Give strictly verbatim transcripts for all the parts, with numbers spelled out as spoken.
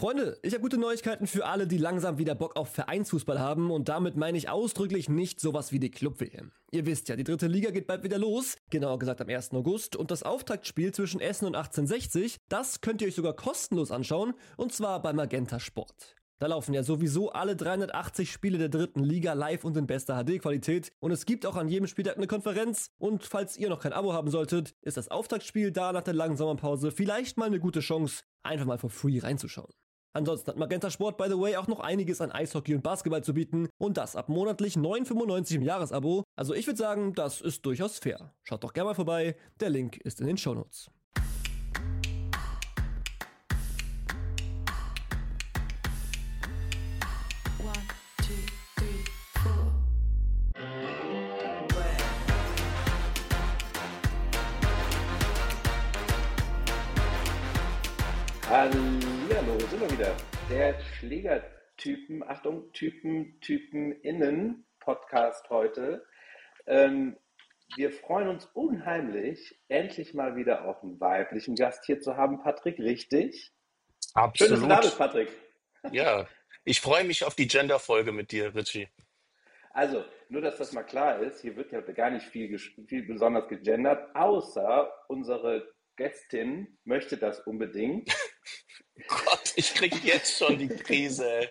Freunde, ich habe gute Neuigkeiten für alle, die langsam wieder Bock auf Vereinsfußball haben und damit meine ich ausdrücklich nicht sowas wie die Club-W M. Ihr wisst ja, die dritte Liga geht bald wieder los, genauer gesagt am ersten August und das Auftaktspiel zwischen Essen und achtzehnhundertsechzig, das könnt ihr euch sogar kostenlos anschauen und zwar bei Magenta Sport. Da laufen ja sowieso alle dreihundertachtzig Spiele der dritten Liga live und in bester H D-Qualität und es gibt auch an jedem Spieltag eine Konferenz und falls ihr noch kein Abo haben solltet, ist das Auftaktspiel da nach der langen Sommerpause vielleicht mal eine gute Chance, einfach mal for free reinzuschauen. Ansonsten hat Magenta Sport, by the way, auch noch einiges an Eishockey und Basketball zu bieten und das ab monatlich neun fünfundneunzig im Jahresabo. Also ich würde sagen, das ist durchaus fair. Schaut doch gerne mal vorbei, der Link ist in den Shownotes. Hallihallo, sind wir wieder. Der Schlägertypen, Achtung, Typen, Typen innen Podcast heute. Ähm, wir freuen uns unheimlich, endlich mal wieder auch einen weiblichen Gast hier zu haben. Patrick, richtig? Schön, dass du da bist, Absolut. Patrick. Ja, ich freue mich auf die Gender-Folge mit dir, Richie. Also, nur dass das mal klar ist, hier wird ja gar nicht viel, ges- viel besonders gegendert, außer unsere Gästin möchte das unbedingt. Gott, ich krieg jetzt schon die Krise.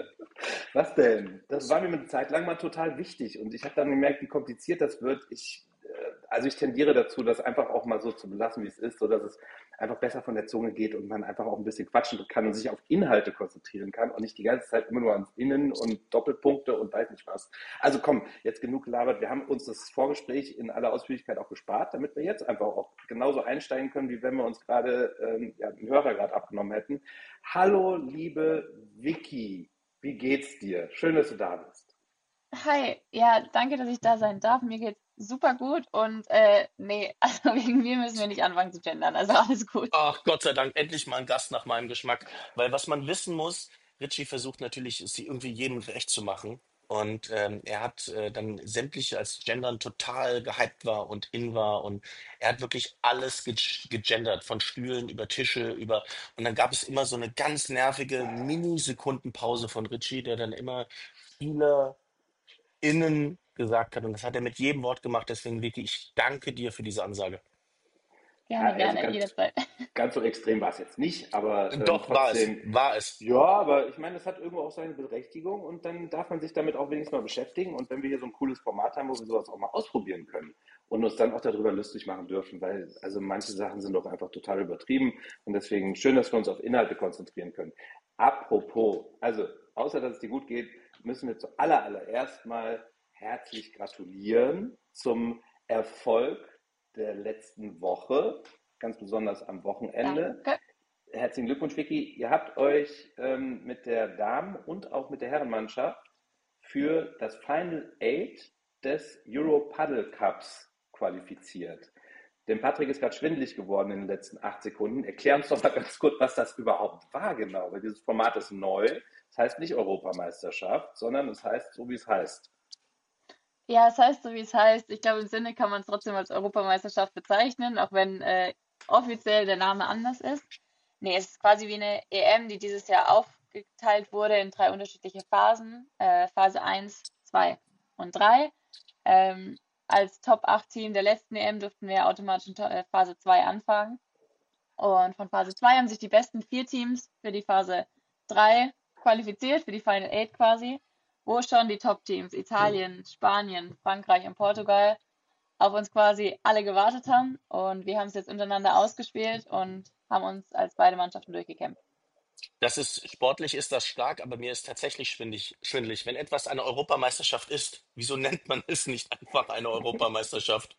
Was denn? Das war mir eine Zeit lang mal total wichtig und ich habe dann gemerkt, wie kompliziert das wird. Ich, äh, also ich tendiere dazu, das einfach auch mal so zu belassen, wie es ist, sodass es einfach besser von der Zunge geht und man einfach auch ein bisschen quatschen kann und sich auf Inhalte konzentrieren kann und nicht die ganze Zeit immer nur ans Innen und Doppelpunkte und weiß nicht was. Also komm, jetzt genug gelabert. Wir haben uns das Vorgespräch in aller Ausführlichkeit auch gespart, damit wir jetzt einfach auch genauso einsteigen können, wie wenn wir uns gerade ähm, ja, den Hörer gerade abgenommen hätten. Hallo, liebe Vicky. Wie geht's dir? Schön, dass du da bist. Hi, ja, danke, dass ich da sein darf. Mir geht's super gut und äh, nee, also wegen mir müssen wir nicht anfangen zu gendern, also alles gut. Ach, Gott sei Dank, endlich mal ein Gast nach meinem Geschmack. Weil was man wissen muss, Richie versucht natürlich, es irgendwie jedem recht zu machen. Und ähm, er hat äh, dann sämtliche, als Gendern total gehypt war und in war. Und er hat wirklich alles ge gegendert, von Stühlen über Tische, über. Und dann gab es immer so eine ganz nervige Minisekundenpause von Richie, der dann immer viele innen gesagt hat. Und das hat er mit jedem Wort gemacht. Deswegen, Vicky, ich danke dir für diese Ansage. Ja, Gerne, also gerne, ganz, jederzeit. ganz so extrem war es jetzt nicht, aber ähm, Doch, war es, trotzdem, war es. ja, aber ich meine, es hat irgendwo auch seine Berechtigung und dann darf man sich damit auch wenigstens mal beschäftigen. Und wenn wir hier so ein cooles Format haben, wo wir sowas auch mal ausprobieren können und uns dann auch darüber lustig machen dürfen, weil also manche Sachen sind doch einfach total übertrieben und deswegen schön, dass wir uns auf Inhalte konzentrieren können. Apropos, also außer dass es dir gut geht, müssen wir zuallererst mal herzlich gratulieren zum Erfolg der letzten Woche, ganz besonders am Wochenende. Danke. Herzlichen Glückwunsch, Vicky. Ihr habt euch ähm, mit der Damen- und auch mit der Herrenmannschaft für das Final Eight des Euro Paddle Cups qualifiziert. Dem Patrick ist gerade schwindelig geworden in den letzten acht Sekunden. Erklär uns doch mal ganz kurz, was das überhaupt war genau, weil dieses Format ist neu. Das heißt nicht Europameisterschaft, sondern es heißt so, wie es heißt. Ja, es heißt so, wie es heißt. Ich glaube, im Sinne kann man es trotzdem als Europameisterschaft bezeichnen, auch wenn äh, offiziell der Name anders ist. Nee, es ist quasi wie eine E M, die dieses Jahr aufgeteilt wurde in drei unterschiedliche Phasen. Äh, Phase eins, zwei und drei. Ähm, als Top acht Team der letzten E M durften wir automatisch in To- äh, Phase zwei anfangen. Und von Phase zwei haben sich die besten vier Teams für die Phase drei qualifiziert, für die Final Eight quasi, wo schon die Top-Teams Italien, Spanien, Frankreich und Portugal auf uns quasi alle gewartet haben. Und wir haben es jetzt untereinander ausgespielt und haben uns als beide Mannschaften durchgekämpft. Das ist, sportlich ist das stark, aber mir ist tatsächlich schwindlig, schwindelig. Wenn etwas eine Europameisterschaft ist, wieso nennt man es nicht einfach eine Europameisterschaft?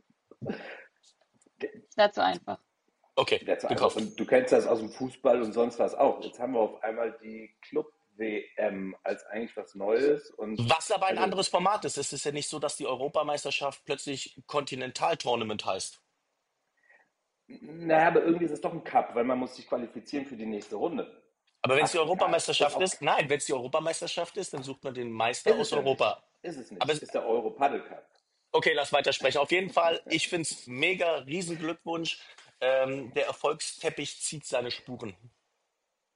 Es wäre zu einfach. Okay, Letzte einfach. gekauft. Und du kennst das aus dem Fußball und sonst was auch. Jetzt haben wir auf einmal die Club-W M als eigentlich was Neues. Und Was aber ein also, anderes Format ist. Es ist ja nicht so, dass die Europameisterschaft plötzlich Kontinentaltournament heißt. naja, aber irgendwie ist es doch ein Cup, weil man muss sich qualifizieren für die nächste Runde. Aber wenn es die Ach, egal. Ist Europameisterschaft auch, ist, nein, wenn es die Europameisterschaft ist, dann sucht man den Meister ist aus es ja nicht. Europa. Ist es Aber nicht. es, Ist der Euro Paddle Cup. okay, lass weitersprechen. Auf jeden Fall, ich finde es mega, riesen Glückwunsch. Ähm, der Erfolgsteppich zieht seine Spuren.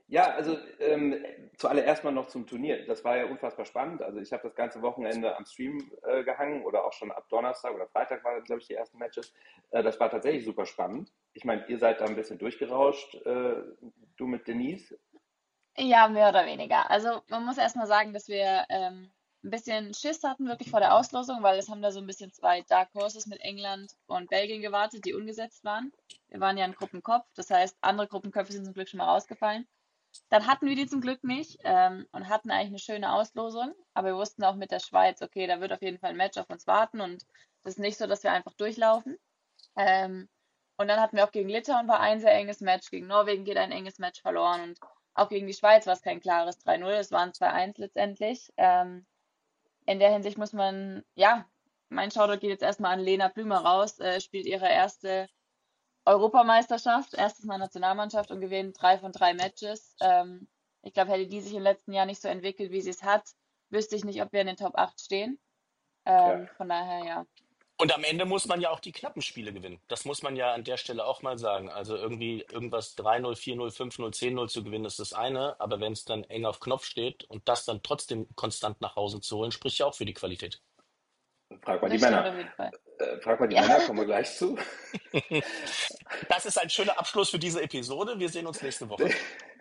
Ja, also ähm, zuallererst mal noch zum Turnier. Das war ja unfassbar spannend. Also ich habe das ganze Wochenende am Stream äh, gehangen oder auch schon ab Donnerstag oder Freitag waren, glaube ich, die ersten Matches. Äh, das war tatsächlich super spannend. Ich meine, ihr seid da ein bisschen durchgerauscht, äh, du mit Denise. Ja, mehr oder weniger. Also man muss erstmal sagen, dass wir ähm, ein bisschen Schiss hatten wirklich vor der Auslosung, weil es haben da so ein bisschen zwei Dark Horses mit England und Belgien gewartet, die ungesetzt waren. Wir waren ja ein Gruppenkopf, das heißt, andere Gruppenköpfe sind zum Glück schon mal rausgefallen. Dann hatten wir die zum Glück nicht ähm, und hatten eigentlich eine schöne Auslosung, aber wir wussten auch mit der Schweiz, okay, da wird auf jeden Fall ein Match auf uns warten und das ist nicht so, dass wir einfach durchlaufen. Ähm, und dann hatten wir auch gegen Litauen war ein sehr enges Match, gegen Norwegen geht ein enges Match verloren und auch gegen die Schweiz war es kein klares drei null, es waren zwei eins letztendlich. Ähm, in der Hinsicht muss man, ja, mein Shoutout geht jetzt erstmal an Lena Blümer raus, äh, spielt ihre erste Europameisterschaft, erstes Mal Nationalmannschaft und gewinnt drei von drei Matches. Ähm, ich glaube, hätte die sich im letzten Jahr nicht so entwickelt, wie sie es hat, wüsste ich nicht, ob wir in den Top acht stehen. Ja, Ähm, von daher, ja. Und am Ende muss man ja auch die knappen Spiele gewinnen. Das muss man ja an der Stelle auch mal sagen. Also irgendwie irgendwas drei null, vier null, fünf null, zehn null zu gewinnen, ist das eine. Aber wenn es dann eng auf Knopf steht und das dann trotzdem konstant nach Hause zu holen, spricht ja auch für die Qualität. frag mal die Das stimmt Männer. auf jeden Fall. Äh, frag mal die Ja, Männer, kommen wir gleich zu. Das ist ein schöner Abschluss für diese Episode. Wir sehen uns nächste Woche.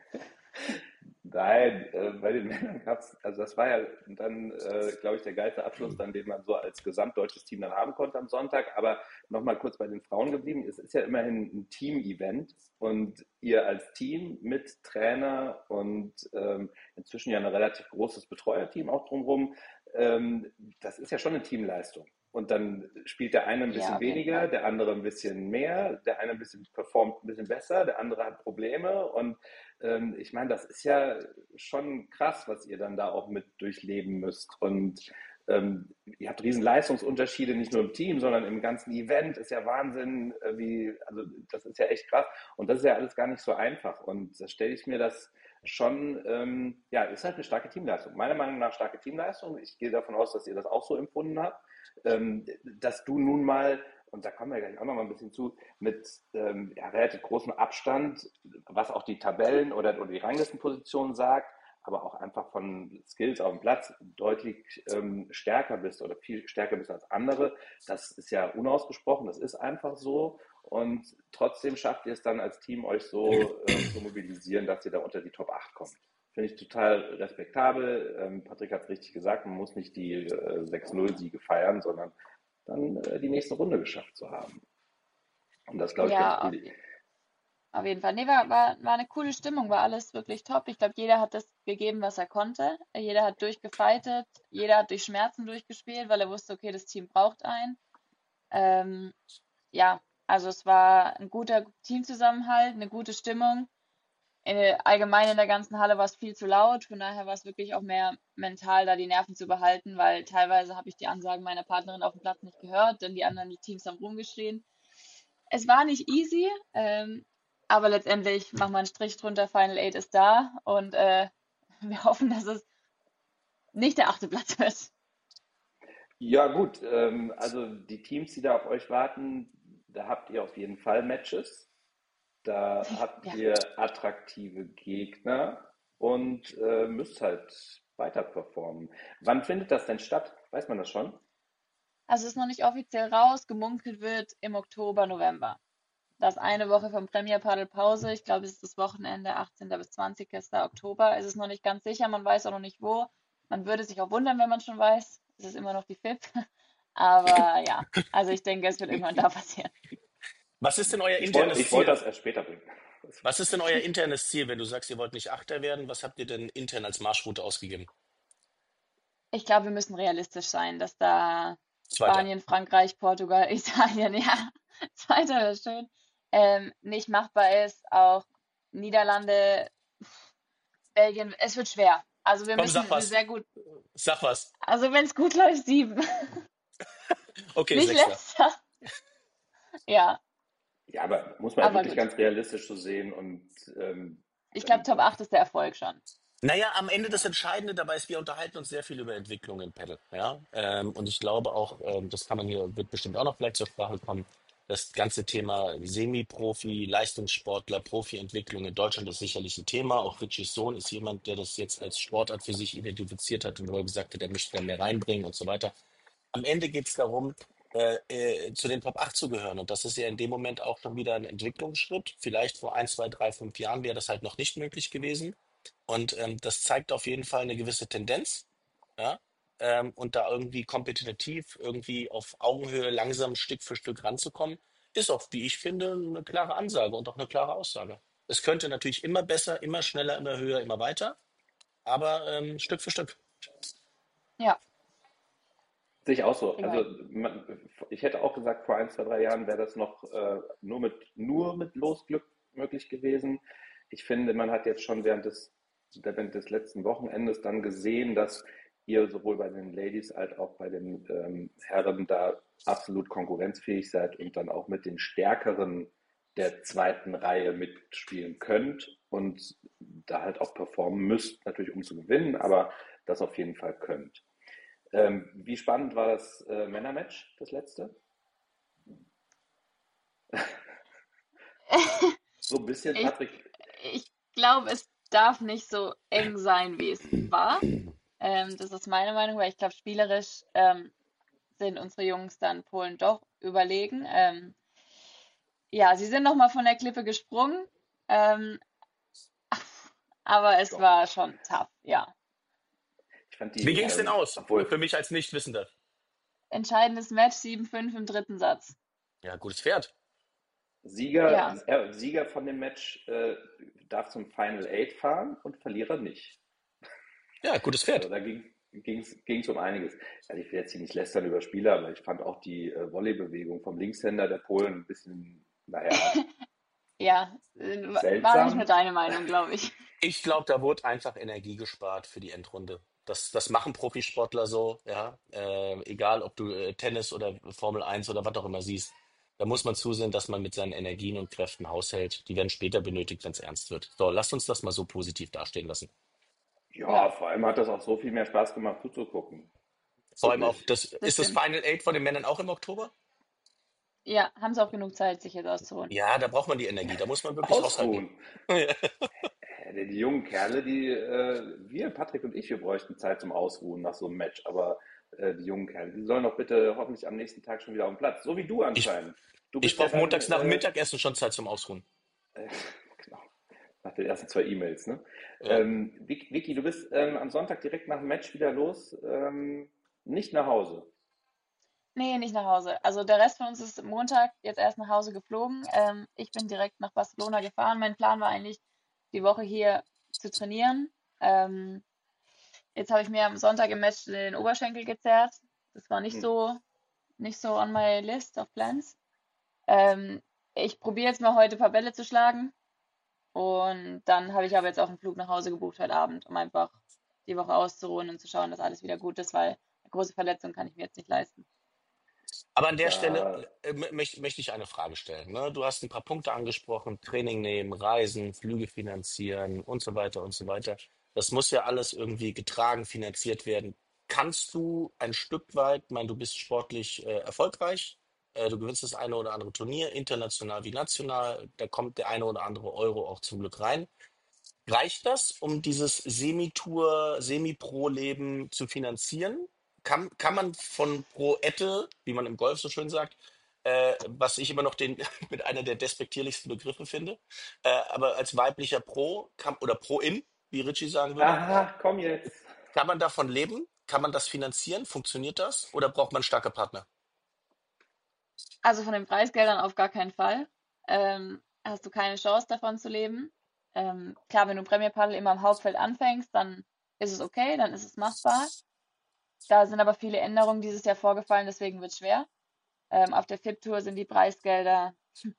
Nein, äh, bei den Männern gab es, also das war ja dann, äh, glaube ich, der geilste Abschluss, dann, den man so als gesamtdeutsches Team dann haben konnte am Sonntag. Aber nochmal kurz bei den Frauen geblieben. Es ist ja immerhin ein Team-Event und ihr als Team mit Trainer und ähm, inzwischen ja ein relativ großes Betreuerteam auch drumherum, ähm, das ist ja schon eine Teamleistung. Und dann spielt der eine ein ja, bisschen auf jeden weniger, Fall. der andere ein bisschen mehr, der eine ein bisschen performt ein bisschen besser, der andere hat Probleme und ähm, ich meine, das ist ja schon krass, was ihr dann da auch mit durchleben müsst. Und ähm, ihr habt riesen Leistungsunterschiede, nicht nur im Team, sondern im ganzen Event. Ist ja Wahnsinn, äh, wie, also das ist ja echt krass. Und das ist ja alles gar nicht so einfach. Und da stelle ich mir das schon, ähm, ja, ist halt eine starke Teamleistung. Meiner Meinung nach starke Teamleistung. Ich gehe davon aus, dass ihr das auch so empfunden habt. Ähm, dass du nun mal, und da kommen wir gleich auch noch mal ein bisschen zu, mit ähm, ja, relativ großem Abstand, was auch die Tabellen oder, oder die Ranglistenposition sagt, aber auch einfach von Skills auf dem Platz deutlich ähm, stärker bist oder viel stärker bist als andere. Das ist ja unausgesprochen, das ist einfach so. Und trotzdem schafft ihr es dann als Team, euch so ähm, zu mobilisieren, dass ihr da unter die Top acht kommt. Finde ich total respektabel. Ähm, Patrick hat es richtig gesagt, man muss nicht die äh, sechs null Siege feiern, sondern dann äh, die nächste Runde geschafft zu haben. Und das glaube ich ganz Ja, auf, cool. auf jeden Fall. Nee, war, war, war eine coole Stimmung, war alles wirklich top. Ich glaube, jeder hat das gegeben, was er konnte. Jeder hat durchgefightet, jeder hat durch Schmerzen durchgespielt, weil er wusste, okay, das Team braucht einen. Ähm, ja, also es war ein guter Teamzusammenhalt, eine gute Stimmung. Äh, allgemein in der ganzen Halle war es viel zu laut, von daher war es wirklich auch mehr mental, da die Nerven zu behalten, weil teilweise habe ich die Ansagen meiner Partnerin auf dem Platz nicht gehört, denn die anderen Teams haben rumgeschrien. Es war nicht easy, ähm, aber letztendlich machen wir einen Strich drunter, Final Eight ist da und äh, wir hoffen, dass es nicht der achte Platz wird. Ja, gut. Ähm, also die Teams, die da auf euch warten, da habt ihr auf jeden Fall Matches. Da habt Ja, ihr attraktive Gegner und äh, müsst halt weiter performen. Wann findet das denn statt? Weiß man das schon? also es ist noch nicht offiziell raus, gemunkelt wird im Oktober, November. Das eine Woche vom Premier Padel Pause. Ich glaube, es ist das Wochenende achtzehnten bis zwanzigsten Oktober. Es ist noch nicht ganz sicher, man weiß auch noch nicht wo. Man würde sich auch wundern, wenn man schon weiß. Es ist immer noch die F I P. Aber ja, also ich denke, es wird irgendwann da passieren. Was ist denn euer Ich wollte internes ich wollt Ziel? das erst später bringen. Was ist denn euer internes Ziel, wenn du sagst, ihr wollt nicht Achter werden? Was habt ihr denn intern als Marschroute ausgegeben? Ich glaube, wir müssen realistisch sein, dass da Zweiter. Spanien, Frankreich, Portugal, Italien, ja, zweiter wäre schön, ähm, nicht machbar ist. Auch Niederlande, Belgien, es wird schwer. Also wir Komm, müssen sag eine was. sehr gut, Sag was. also wenn es gut läuft, sieben. Okay, Nicht Sechster. letzter. Ja, Ja, aber muss man aber wirklich gut. ganz realistisch so sehen und ähm, Ich glaube, dann, Top acht ist der Erfolg schon. Naja, am Ende das Entscheidende dabei ist, wir unterhalten uns sehr viel über Entwicklung im Paddle. Ja? Ähm, und ich glaube auch, ähm, das kann man hier, wird bestimmt auch noch vielleicht zur Sprache kommen. Das ganze Thema Semi-Profi, Leistungssportler, Profi-Entwicklung in Deutschland ist sicherlich ein Thema. Auch Richies Sohn ist jemand, der das jetzt als Sportart für sich identifiziert hat und wo er gesagt hat, er möchte da mehr reinbringen und so weiter. Am Ende geht es darum, äh, äh, zu den Top acht zu gehören. Und das ist ja in dem Moment auch schon wieder ein Entwicklungsschritt. Vielleicht vor ein, zwei, drei, fünf Jahren wäre das halt noch nicht möglich gewesen. Und ähm, das zeigt auf jeden Fall eine gewisse Tendenz. Ja? Ähm, und da irgendwie kompetitiv, irgendwie auf Augenhöhe langsam Stück für Stück ranzukommen, ist auch, wie ich finde, eine klare Ansage und auch eine klare Aussage. Es könnte natürlich immer besser, immer schneller, immer höher, immer weiter, aber ähm, Stück für Stück. Ja, Sehe ich auch so. kriegen wir Also hin. man, ich hätte auch gesagt, vor ein, zwei, drei Jahren wäre das noch äh, nur mit nur mit Losglück möglich gewesen. Ich finde, man hat jetzt schon während des, während des letzten Wochenendes dann gesehen, dass ihr sowohl bei den Ladies als auch bei den ähm, Herren da absolut konkurrenzfähig seid und dann auch mit den Stärkeren der zweiten Reihe mitspielen könnt und da halt auch performen müsst, natürlich um zu gewinnen, aber das auf jeden Fall könnt. Ähm, wie spannend war das äh, Männermatch, das letzte? So ein bisschen, Ich, Patrick. ich glaube, es darf nicht so eng sein, wie es war. Ähm, das ist meine Meinung, weil ich glaube, spielerisch ähm, sind unsere Jungs dann Polen doch überlegen. Ähm, ja, sie sind noch mal von der Klippe gesprungen, ähm, aber es Ja, war schon tough, ja. ich fand Wie die, ging es denn ähm, aus? obwohl Für mich als Nichtwissender. Entscheidendes Match, sieben fünf im dritten Satz. Ja, gutes Pferd. Sieger, Ja, äh, Sieger von dem Match äh, darf zum Final Eight fahren und Verlierer nicht. Ja, gutes Also Pferd. da ging es um einiges. Also ich will jetzt hier nicht lästern über Spieler, aber ich fand auch die äh, Volleybewegung vom Linkshänder der Polen ein bisschen, naja, ja, äh, war nicht nur seltsam. deine Meinung, glaube ich. Ich glaube, da wurde einfach Energie gespart für die Endrunde. Das, das machen Profisportler so, ja. Äh, egal, ob du äh, Tennis oder Formel eins oder was auch immer siehst. Da muss man zusehen, dass man mit seinen Energien und Kräften haushält. Die werden später benötigt, wenn es ernst wird. So, lasst uns das mal so positiv dastehen lassen. Ja, Ja, vor allem hat das auch so viel mehr Spaß gemacht zuzugucken. Vor allem auch, Wirklich. das, das ist das stimmt. Final Eight von den Männern auch im Oktober? Ja, haben sie auch genug Zeit, sich jetzt auszuruhen. Ja, da braucht man die Energie. Da muss man wirklich aushalten. Ausruhen. Äh, Die jungen Kerle, die, äh, wir, Patrick und ich, wir bräuchten Zeit zum Ausruhen nach so einem Match, aber äh, die jungen Kerle, die sollen doch bitte hoffentlich am nächsten Tag schon wieder auf dem Platz. So wie du Ich, anscheinend. Du ich bist ja brauche dann, montags nach dem äh, Mittagessen schon Zeit zum Ausruhen. äh, genau, nach den ersten zwei E-Mails, ne? Ja. Ähm, Vic- Vicky, du bist ähm, am Sonntag direkt nach dem Match wieder los, ähm, nicht nach Hause. Nee, nicht nach Hause. Also der Rest von uns ist Montag jetzt erst nach Hause geflogen. Ähm, ich bin direkt nach Barcelona gefahren. Mein Plan war eigentlich, die Woche hier zu trainieren. Ähm, jetzt habe ich mir am Sonntag im Match den Oberschenkel gezerrt. Das war nicht Hm. so, nicht so on my list of plans. Ähm, ich probiere jetzt mal heute ein paar Bälle zu schlagen. Und dann habe ich aber jetzt auch einen Flug nach Hause gebucht heute Abend, um einfach die Woche auszuruhen und zu schauen, dass alles wieder gut ist, weil eine große Verletzung kann ich mir jetzt nicht leisten. Aber an der Stelle Da, äh, mö- möchte möchte ich eine Frage stellen. Ne? Du hast ein paar Punkte angesprochen, Training nehmen, Reisen, Flüge finanzieren und so weiter und so weiter. Das muss ja alles irgendwie getragen, finanziert werden. Kannst du ein Stück weit, ich meine, du bist sportlich äh, erfolgreich, äh, du gewinnst das eine oder andere Turnier, international wie national, da kommt der eine oder andere Euro auch zum Glück rein. Reicht das, um dieses Semi-Tour, Semi-Pro-Leben zu finanzieren? Kann, kann man von Pro-Ette, wie man im Golf so schön sagt, äh, was ich immer noch den, mit einer der despektierlichsten Begriffe finde, äh, aber als weiblicher Pro kann, oder Pro-In, wie Richie sagen würde, aha, komm jetzt. kann man davon leben? Kann man das finanzieren? Funktioniert das? Oder braucht man starke Partner? Also von den Preisgeldern auf gar keinen Fall. Ähm, hast du keine Chance davon zu leben. Ähm, klar, wenn du Premier Padel immer am Hauptfeld anfängst, dann ist es okay, dann ist es machbar. Da sind aber viele Änderungen dieses Jahr vorgefallen, deswegen wird es schwer. Ähm, auf der F I P-Tour sind die Preisgelder,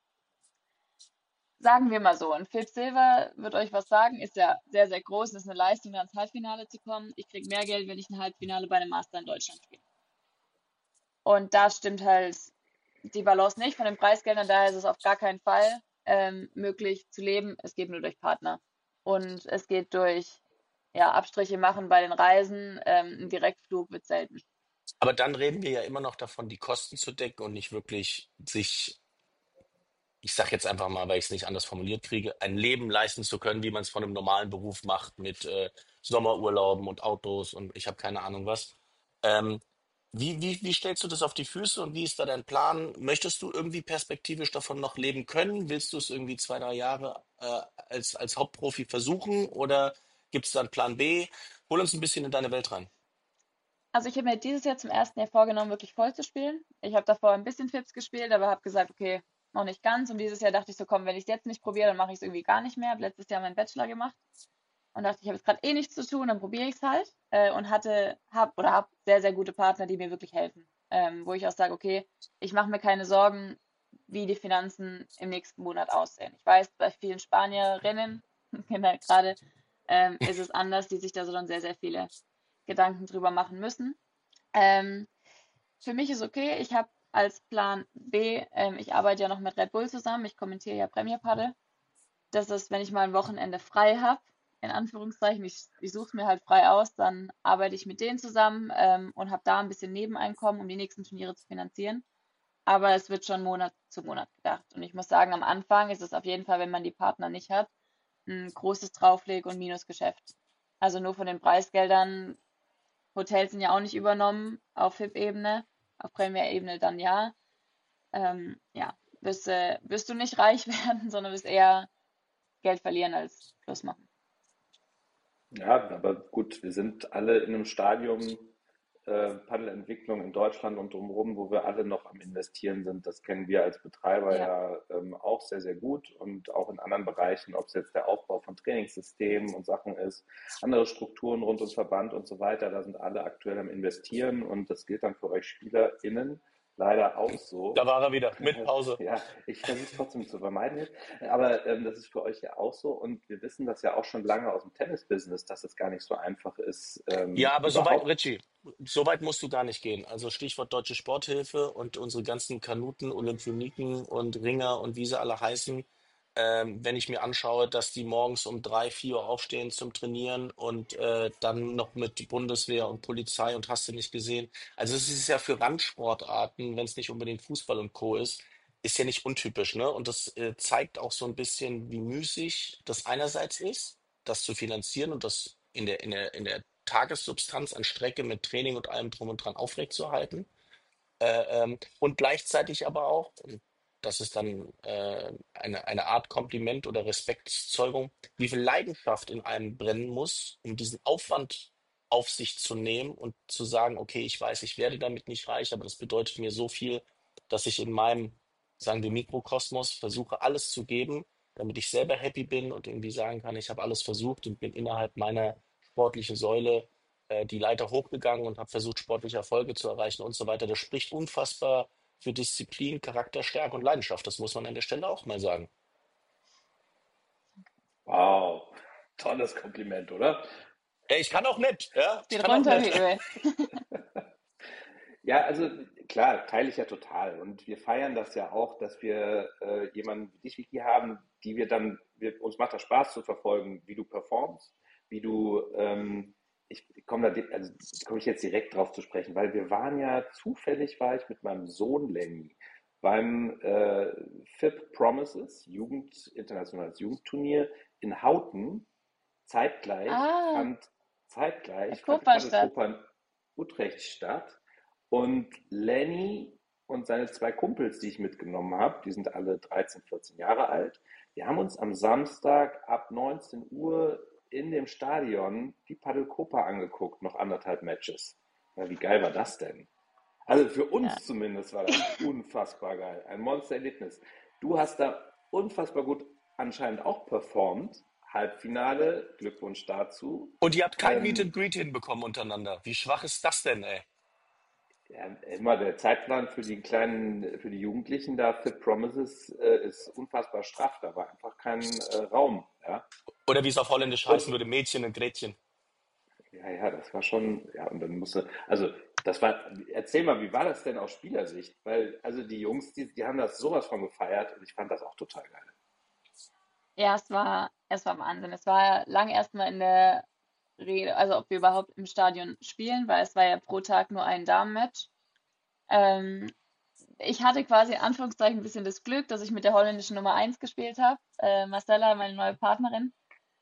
sagen wir mal so, ein F I P Silver wird euch was sagen, ist ja sehr, sehr groß, ist eine Leistung, da ins Halbfinale zu kommen. Ich kriege mehr Geld, wenn ich ein Halbfinale bei einem Master in Deutschland spiele. Und da stimmt halt die Balance nicht von den Preisgeldern, daher ist es auf gar keinen Fall ähm, möglich zu leben. Es geht nur durch Partner. Und es geht durch ja, Abstriche machen bei den Reisen. Ähm, ein Direktflug wird selten. Aber dann reden wir ja immer noch davon, die Kosten zu decken und nicht wirklich sich ich sage jetzt einfach mal, weil ich es nicht anders formuliert kriege, ein Leben leisten zu können, wie man es von einem normalen Beruf macht, mit äh, Sommerurlauben und Autos und ich habe keine Ahnung was. Ähm, wie, wie, wie stellst du das auf die Füße und wie ist da dein Plan? Möchtest du irgendwie perspektivisch davon noch leben können? Willst du es irgendwie zwei, drei Jahre äh, als, als Hauptprofi versuchen oder gibt es da einen Plan B? Hol uns ein bisschen in deine Welt rein. Also ich habe mir dieses Jahr zum ersten Jahr vorgenommen, wirklich voll zu spielen. Ich habe davor ein bisschen Fips gespielt, aber habe gesagt, okay, noch nicht ganz. Und dieses Jahr dachte ich so, komm, wenn ich es jetzt nicht probiere, dann mache ich es irgendwie gar nicht mehr. Habe letztes Jahr meinen Bachelor gemacht und dachte, ich habe jetzt gerade eh nichts zu tun, dann probiere ich es halt. Äh, und hatte, hab oder habe sehr, sehr gute Partner, die mir wirklich helfen. Ähm, wo ich auch sage, okay, ich mache mir keine Sorgen, wie die Finanzen im nächsten Monat aussehen. Ich weiß, bei vielen Spanierinnen, genau, gerade ähm, ist es anders, die sich da so dann sehr, sehr viele Gedanken drüber machen müssen. Ähm, für mich ist okay, ich habe als Plan B, ähm, ich arbeite ja noch mit Red Bull zusammen, ich kommentiere ja Premier Padel. Das ist, wenn ich mal ein Wochenende frei habe, in Anführungszeichen, ich, ich suche es mir halt frei aus, dann arbeite ich mit denen zusammen ähm, und habe da ein bisschen Nebeneinkommen, um die nächsten Turniere zu finanzieren. Aber es wird schon Monat zu Monat gedacht. Und ich muss sagen, am Anfang ist es auf jeden Fall, wenn man die Partner nicht hat, ein großes Draufleg- und Minusgeschäft. Also nur von den Preisgeldern. Hotels sind ja auch nicht übernommen auf F I P-Ebene, auf Premier-Ebene dann ja. Ähm, ja, wirst, äh, wirst du nicht reich werden, sondern wirst eher Geld verlieren als Plus machen. Ja, aber gut, wir sind alle in einem Stadium äh, Paddelentwicklung in Deutschland und drumherum, wo wir alle noch am Investieren sind. Das kennen wir als Betreiber Ja, ja ähm, auch sehr, sehr gut und auch in anderen Bereichen, ob es jetzt der Aufbau von Trainingssystemen und Sachen ist, andere Strukturen rund um Verband und so weiter. Da sind alle aktuell am Investieren und das gilt dann für euch SpielerInnen leider auch Da so. war er wieder, mit Pause. Ja, ich versuche es trotzdem zu vermeiden jetzt. Aber ähm, das ist für euch ja auch so. Und wir wissen das ja auch schon lange aus dem Tennis-Business, dass es gar nicht so einfach ist, Ja, ähm, aber soweit, überhaupt. Richie, so weit musst du gar nicht gehen. Also Stichwort Deutsche Sporthilfe und unsere ganzen Kanuten, Olympioniken und Ringer und wie sie alle heißen. Ähm, wenn ich mir anschaue, dass die morgens um drei, vier Uhr aufstehen zum Trainieren und äh, dann noch mit Bundeswehr und Polizei und hast du nicht gesehen. Also es ist ja für Randsportarten, wenn es nicht unbedingt Fußball und Co. ist, ist ja nicht untypisch, ne? Und das äh, zeigt auch so ein bisschen, wie müßig das einerseits ist, das zu finanzieren und das in der, in der, in der Tagessubstanz an Strecke mit Training und allem drum und dran aufrechtzuerhalten. Äh, ähm, und gleichzeitig aber auch, und das ist dann äh, eine, eine Art Kompliment oder Respektszeugung, wie viel Leidenschaft in einem brennen muss, um diesen Aufwand auf sich zu nehmen und zu sagen, okay, ich weiß, ich werde damit nicht reich, aber das bedeutet mir so viel, dass ich in meinem, sagen wir, Mikrokosmos versuche, alles zu geben, damit ich selber happy bin und irgendwie sagen kann, ich habe alles versucht und bin innerhalb meiner sportlichen Säule äh, die Leiter hochgegangen und habe versucht, sportliche Erfolge zu erreichen und so weiter. Das spricht unfassbar für Disziplin, Charakterstärke und Leidenschaft. Das muss man an der Stelle auch mal sagen. Wow, tolles Kompliment, oder? Ey, ich kann auch nett, ja, ich geht kann auch runter wie nett. Öl. Ja, also klar, teile ich ja total. Und wir feiern das ja auch, dass wir äh, jemanden wie dich, Vicky, haben, die wir dann, wir, uns macht das Spaß zu verfolgen, wie du performst, wie du, ähm, ich komme da, di- also komme ich jetzt direkt drauf zu sprechen, weil wir waren ja, zufällig war ich mit meinem Sohn Lenny beim äh, F I P Promises, Jugend, internationales Jugendturnier in Hauten. Zeitgleich Ah, fand, zeitgleich fand die Kurparstadt. Paddelgruppe in Utrecht statt. Und Lenny und seine zwei Kumpels, die ich mitgenommen habe, die sind alle dreizehn, vierzehn Jahre alt, die haben uns am Samstag ab neunzehn Uhr in dem Stadion die Padel Copa angeguckt, noch anderthalb Matches. Ja, wie geil war das denn? Also für Ja. uns zumindest war das unfassbar geil. Ein Monstererlebnis. Du hast da unfassbar gut anscheinend auch performt. Halbfinale, Glückwunsch dazu. Und ihr habt kein Meet and Ähm, Greet hinbekommen untereinander. Wie schwach ist das denn, ey? ja, immer der Zeitplan für die kleinen, für die Jugendlichen da, Fit Promises, äh, ist unfassbar straff. Da war einfach kein äh, Raum. Ja? Oder wie es auf Holländisch Und heißen würde, Mädchen und Gretchen. ja, ja, das war schon, ja, und dann musste, also das war, erzähl mal, wie war das denn aus Spielersicht? Weil, also die Jungs, die, die haben das sowas von gefeiert und ich fand das auch total geil. Ja, es war, es war Wahnsinn. Es war lange erstmal in der Rede, also ob wir überhaupt im Stadion spielen, weil es war ja pro Tag nur ein Damenmatch. Ähm, ich hatte quasi in Anführungszeichen ein bisschen das Glück, dass ich mit der holländischen Nummer eins gespielt habe, äh, Marcella, meine neue Partnerin.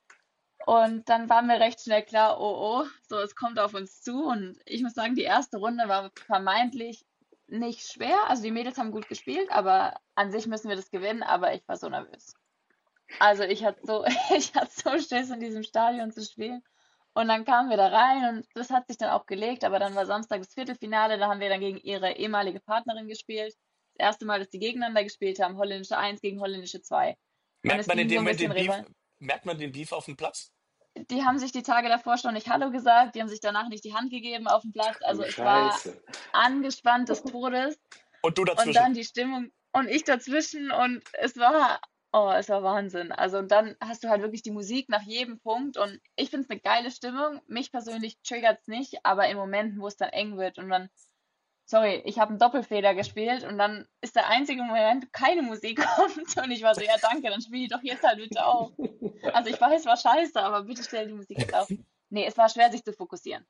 Und dann war mir recht schnell klar, oh oh, so es kommt auf uns zu. Und ich muss sagen, die erste Runde war vermeintlich nicht schwer. Also die Mädels haben gut gespielt, aber an sich müssen wir das gewinnen. Aber ich war so nervös. Also ich hatte so, ich hatte so Schiss in diesem Stadion zu spielen. Und dann kamen wir da rein und das hat sich dann auch gelegt. Aber dann war Samstag das Viertelfinale, da haben wir dann gegen ihre ehemalige Partnerin gespielt. Das erste Mal, dass die gegeneinander gespielt haben, holländische eins gegen holländische zwei. Und Merkt es man in ging so dem ein Moment bisschen den Beef, rüber. merkt man den Beef auf dem Platz? Die haben sich die Tage davor schon nicht Hallo gesagt, die haben sich danach nicht die Hand gegeben auf dem Platz. Du Also es war Scheiße. angespannt des Todes Und du und dazwischen. dann die Stimmung und ich dazwischen und es war, oh, es war Wahnsinn. Also und dann hast du halt wirklich die Musik nach jedem Punkt und ich finde es eine geile Stimmung. Mich persönlich triggert es nicht, aber in Momenten, wo es dann eng wird und dann sorry, ich habe einen Doppelfehler gespielt und dann ist der einzige Moment, wo keine Musik kommt und ich war so, ja danke, dann spiel die doch jetzt halt bitte auf. Also ich weiß, es war scheiße, aber bitte stell die Musik jetzt auf. Nee, es war schwer, sich zu fokussieren.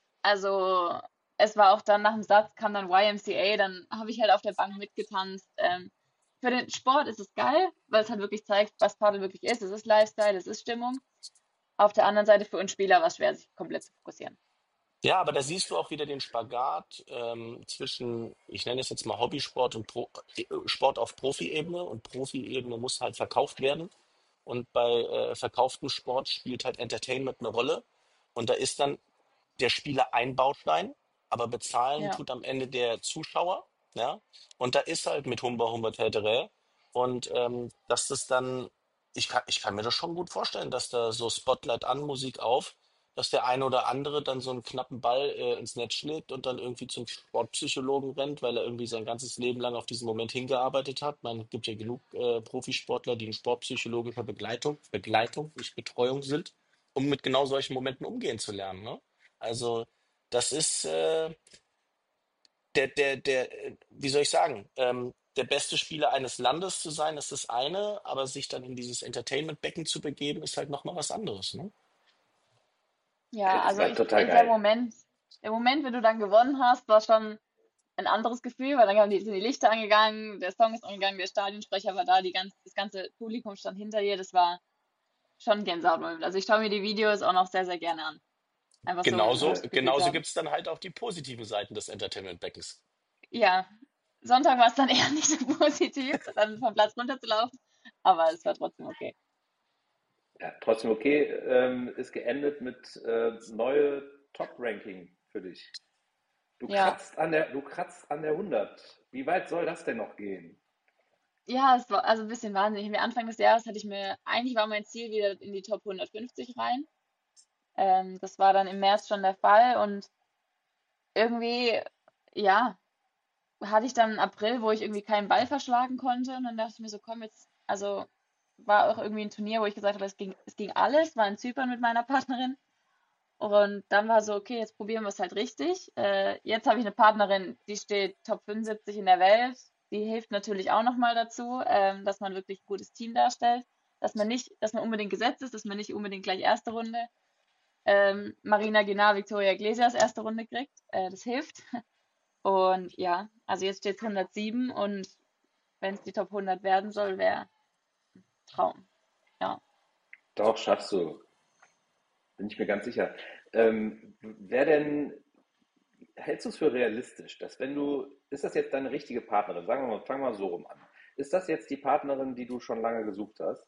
Also es war auch dann nach dem Satz kam dann Y M C A, dann habe ich halt auf der Bank mitgetanzt. Ähm, für den Sport ist es geil, weil es halt wirklich zeigt, was Paddel wirklich ist. Es ist Lifestyle, es ist Stimmung. Auf der anderen Seite für uns Spieler war es schwer, sich komplett zu fokussieren. Ja, aber da siehst du auch wieder den Spagat ähm, zwischen, ich nenne es jetzt mal Hobbysport und Pro äh, Sport auf Profi-Ebene. Und Profi-Ebene muss halt verkauft werden. Und bei äh, verkauftem Sport spielt halt Entertainment eine Rolle. Und da ist dann der Spieler ein Baustein, aber bezahlen Ja. tut am Ende der Zuschauer. Ja? Und da ist halt mit Humber Humber Tätere. Und ähm, dass das dann, ich kann, ich kann mir das schon gut vorstellen, dass da so Spotlight an, Musik auf, dass der eine oder andere dann so einen knappen Ball äh, ins Netz schlägt und dann irgendwie zum Sportpsychologen rennt, weil er irgendwie sein ganzes Leben lang auf diesen Moment hingearbeitet hat. Man gibt ja genug äh, Profisportler, die in sportpsychologischer Begleitung, Begleitung, nicht Betreuung sind, um mit genau solchen Momenten umgehen zu lernen. Ne? Also das ist äh, der, der, der, äh, wie soll ich sagen, ähm, der beste Spieler eines Landes zu sein, ist das eine, aber sich dann in dieses Entertainment-Becken zu begeben, ist halt nochmal was anderes. Ne? Ja, Ey, das also war ich, total ich, der geil. Moment, der Moment, wenn du dann gewonnen hast, war schon ein anderes Gefühl, weil dann haben die, sind die Lichter angegangen, der Song ist angegangen, der Stadionsprecher war da, die ganz, das ganze Publikum stand hinter dir. Das war schon ein Gänsehautmoment. Also ich schaue mir die Videos auch noch sehr, sehr gerne an. Einfach so, um Genauso, das Ja, Gefühl zu genauso haben. gibt es dann halt auch die positiven Seiten des Entertainment-Beckens. Ja, Sonntag war es dann eher nicht so positiv, dann vom Platz runterzulaufen, aber es war trotzdem okay. ja, trotzdem okay. Ähm, ist geendet mit äh, neue Top-Ranking für dich. Du Ja, kratzt an der, du kratzt an der hundert. Wie weit soll das denn noch gehen? ja, es war also ein bisschen wahnsinnig. Mir Anfang des Jahres hatte ich mir, eigentlich war mein Ziel wieder in die Top hundertfünfzig rein. Ähm, das war dann im März schon der Fall und irgendwie, ja, hatte ich dann einen April, wo ich irgendwie keinen Ball verschlagen konnte und dann dachte ich mir so, komm jetzt, also war auch irgendwie ein Turnier, wo ich gesagt habe, es ging, es ging alles, war in Zypern mit meiner Partnerin und dann war so, okay, jetzt probieren wir es halt richtig. Äh, jetzt habe ich eine Partnerin, die steht Top fünfundsiebzig in der Welt, die hilft natürlich auch nochmal dazu, ähm, dass man wirklich ein gutes Team darstellt, dass man nicht, dass man unbedingt gesetzt ist, dass man nicht unbedingt gleich erste Runde ähm, Marina Giner, Victoria Iglesias erste Runde kriegt, äh, das hilft. Und ja, also jetzt steht es hundertsieben und wenn es die Top hundert werden soll, wäre Traum. Ja. Doch, schaffst du. Bin ich mir ganz sicher. Ähm, wer denn, hältst du es für realistisch, dass wenn du, ist das jetzt deine richtige Partnerin? Sagen wir mal, fangen wir mal so rum an. Ist das jetzt die Partnerin, die du schon lange gesucht hast?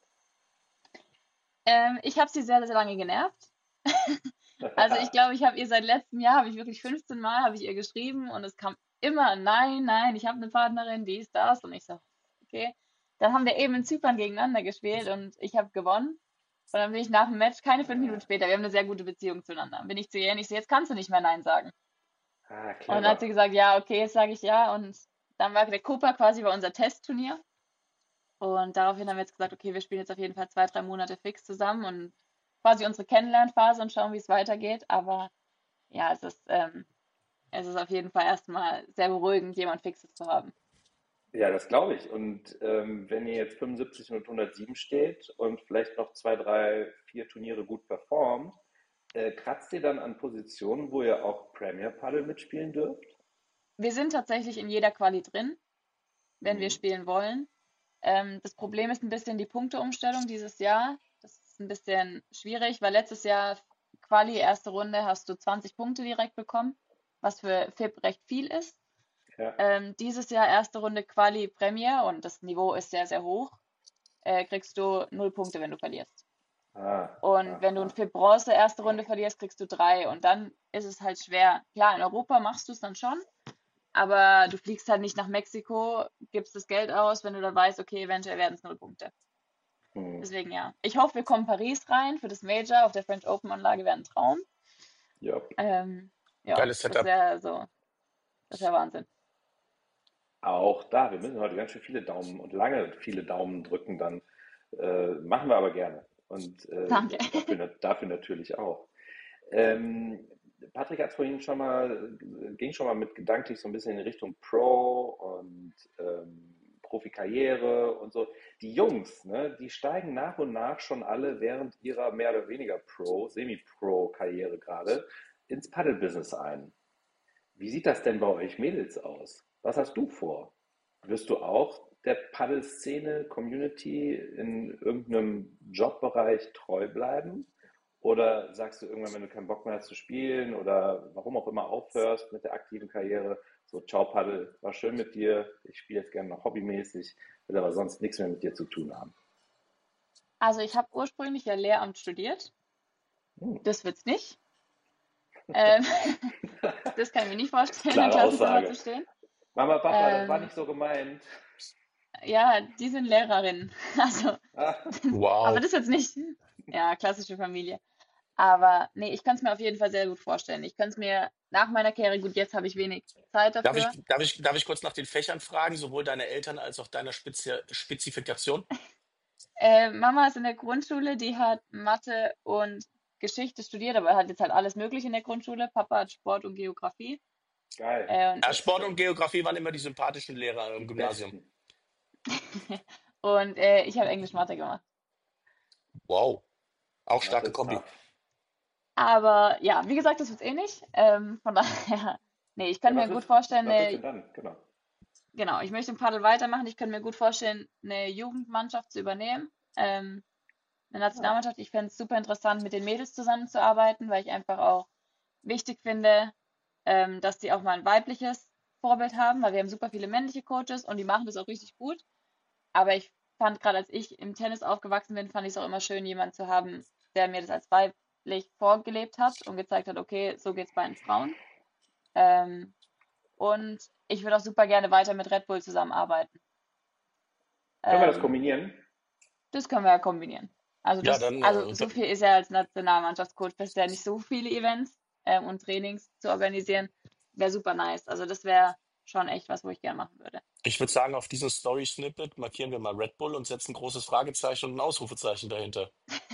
Ähm, ich habe sie sehr, sehr lange genervt. Also ich glaube, ich habe ihr seit letztem Jahr, habe ich wirklich fünfzehn Mal, habe ich ihr geschrieben und es kam immer, nein, nein, ich habe eine Partnerin, die ist das. Und ich so, okay. Dann haben wir eben in Zypern gegeneinander gespielt und ich habe gewonnen. Und dann bin ich nach dem Match, keine fünf Minuten später, wir haben eine sehr gute Beziehung zueinander, bin ich zu ihr und ich so, jetzt kannst du nicht mehr Nein sagen. Ah, Und dann hat clever. sie gesagt, ja, okay, jetzt sage ich ja. Und dann war der Copa quasi bei unser Testturnier. Und daraufhin haben wir jetzt gesagt, okay, wir spielen jetzt auf jeden Fall zwei, drei Monate fix zusammen und quasi unsere Kennenlernphase und schauen, wie es weitergeht. Aber ja, es ist, ähm, es ist auf jeden Fall erstmal sehr beruhigend, jemand Fixes zu haben. Ja, das glaube ich. Und ähm, wenn ihr jetzt fünfundsiebzig und hundertsieben steht und vielleicht noch zwei, drei, vier Turniere gut performt, äh, kratzt ihr dann an Positionen, wo ihr auch Premier Padel mitspielen dürft? Wir sind tatsächlich in jeder Quali drin. wenn wir Mhm. spielen wollen. Ähm, das Problem ist ein bisschen die Punkteumstellung dieses Jahr. Das ist ein bisschen schwierig, weil letztes Jahr Quali, erste Runde, hast du zwanzig Punkte direkt bekommen, was für F I B recht viel ist. Ja. Ähm, dieses Jahr erste Runde Quali Premier und das Niveau ist sehr, sehr hoch. Äh, kriegst du null Punkte, wenn du verlierst. Ah, Und wenn du ein aha. F I B Bronze erste Runde verlierst, kriegst du drei. Und dann ist es halt schwer. Klar, in Europa machst du es dann schon, aber du fliegst halt nicht nach Mexiko, gibst das Geld aus, wenn du dann weißt, okay, eventuell werden es null Punkte. Hm. Deswegen ja. Ich hoffe, wir kommen Paris rein für das Major auf der French Open Anlage, wäre ein Traum. Ja. Ähm, ja, Geiles das Setup. wäre so, das wäre Wahnsinn. Auch da, wir müssen heute ganz schön viele Daumen und lange viele Daumen drücken, dann äh, machen wir aber gerne. Und äh, Danke. dafür, dafür natürlich auch. Ähm, Patrick hat es vorhin schon mal, ging schon mal mit gedanklich so ein bisschen in Richtung Pro und ähm, Profikarriere und so. Die Jungs, ne, die steigen nach und nach schon alle während ihrer mehr oder weniger Pro, Semi-Pro-Karriere gerade ins Paddle-Business ein. Wie sieht das denn bei euch Mädels aus? Was hast du vor? Wirst du auch der Paddle-Szene, Community in irgendeinem Jobbereich treu bleiben? Oder sagst du irgendwann, wenn du keinen Bock mehr hast zu spielen oder warum auch immer aufhörst mit der aktiven Karriere, so, ciao Paddle, war schön mit dir, ich spiele jetzt gerne noch hobbymäßig, will aber sonst nichts mehr mit dir zu tun haben. Also ich habe ursprünglich ja Lehramt studiert. Hm. Das wird's nicht. Ähm, das kann ich mir nicht vorstellen, im Klare Klassenzimmer zu Aussage. stehen. Mama, Papa, das war Ähm, nicht so gemeint. ja, die sind Lehrerin. Also, Ah, aber Wow. das jetzt nicht. Ja, klassische Familie. Aber nee, ich kann es mir auf jeden Fall sehr gut vorstellen. Ich kann es mir nach meiner Karriere, gut, jetzt habe ich wenig Zeit Darf ich, dafür. darf ich, darf ich kurz nach den Fächern fragen, sowohl deine Eltern als auch deiner Spezi Spezifikation? Äh, Mama ist in der Grundschule, die hat Mathe und Geschichte studiert, aber hat jetzt halt alles Mögliche in der Grundschule. Papa hat Sport und Geografie. geil. Äh, und Ja, ich, Sport und Geografie waren immer die sympathischen Lehrer Die im Gymnasium. besten. und äh, ich habe Englisch Mathe gemacht. Wow. Auch Mathe starke ist Kombi. tough. Aber ja, wie gesagt, das wird's eh nicht. Ähm, von daher, nee, ich kann Ja, mir was gut willst, vorstellen, was willst du eine, denn dann? Genau. genau, ich möchte im Paddel weitermachen. Ich kann mir gut vorstellen, eine Jugendmannschaft zu übernehmen. Ähm, eine Ja. Nationalmannschaft. Ich fände es super interessant, mit den Mädels zusammenzuarbeiten, weil ich einfach auch wichtig finde, ähm, dass die auch mal ein weibliches Vorbild haben, weil wir haben super viele männliche Coaches und die machen das auch richtig gut. Aber ich fand gerade, als ich im Tennis aufgewachsen bin, fand ich es auch immer schön, jemanden zu haben, der mir das als weiblich vorgelebt hat und gezeigt hat, okay, so geht's bei den Frauen. Ähm, und ich würde auch super gerne weiter mit Red Bull zusammenarbeiten. Können wir das Ähm, kombinieren? das können wir ja kombinieren. Also Ja, das, dann, also äh, da- so viel ist er als Nationalmannschaftscoach, bisher ja nicht so viele Events ähm, und Trainings zu organisieren. Wäre super nice. Also das wäre schon echt was, wo ich gerne machen würde. ich würde sagen, auf diesem Story-Snippet markieren wir mal Red Bull und setzen ein großes Fragezeichen und ein Ausrufezeichen dahinter.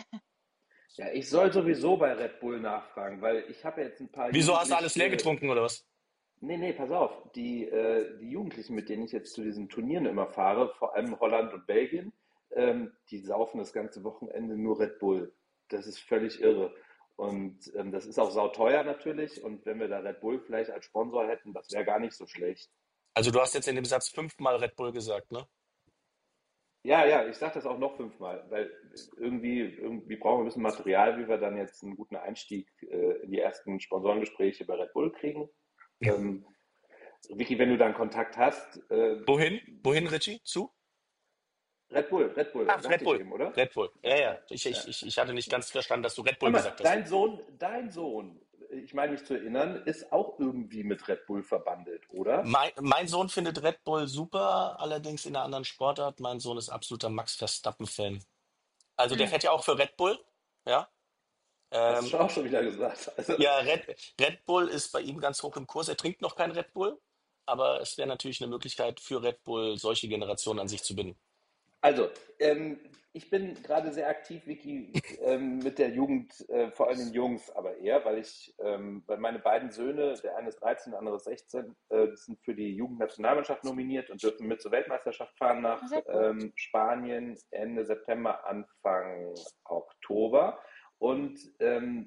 Ja, ich soll sowieso bei Red Bull nachfragen, weil ich habe jetzt ein paar Wieso hast du alles leer Jugendliche. getrunken oder was? Nee, nee, pass auf. Die, äh, die Jugendlichen, mit denen ich jetzt zu diesen Turnieren immer fahre, vor allem Holland und Belgien, ähm, die saufen das ganze Wochenende nur Red Bull. Das ist völlig irre. Und ähm, das ist auch sauteuer natürlich. Und wenn wir da Red Bull vielleicht als Sponsor hätten, das wäre gar nicht so schlecht. Also du hast jetzt in dem Satz fünfmal Red Bull gesagt, ne? Ja, ja, ich sage das auch noch fünfmal, weil irgendwie, irgendwie brauchen wir ein bisschen Material, wie wir dann jetzt einen guten Einstieg äh, in die ersten Sponsorengespräche bei Red Bull kriegen. Ähm, Vicky, wenn du dann Kontakt hast, äh, Wohin? Wohin, Richie? Zu? Red Bull, Red Bull, Ach, Red sagte ich Bull. eben, oder? Red Bull. Ja, Ja, ja. ja, Ich, ja. ich, ich, ich hatte nicht ganz verstanden, dass du Red Hör Bull mal, gesagt hast. dein Sohn, dein Sohn, ich meine mich zu erinnern, ist auch irgendwie mit Red Bull verbandelt, oder? Mein, mein Sohn findet Red Bull super, allerdings in einer anderen Sportart. Mein Sohn ist absoluter Max Verstappen-Fan. Also der Hm. fährt ja auch für Red Bull, ja. Hast du Ähm, schon auch schon wieder gesagt. Also, ja, Red, Red Bull ist bei ihm ganz hoch im Kurs. Er trinkt noch kein Red Bull, aber es wäre natürlich eine Möglichkeit für Red Bull, solche Generationen an sich zu binden. Also, ähm, ich bin gerade sehr aktiv, Vicky, ähm, mit der Jugend, äh, vor allem den Jungs, aber eher, weil ich, ähm, weil meine beiden Söhne, der eine ist dreizehn, der andere ist sechzehn, äh, sind für die Jugendnationalmannschaft nominiert und dürfen mit zur Weltmeisterschaft fahren nach Sehr cool. ähm, Spanien Ende September, Anfang Oktober. Und ähm,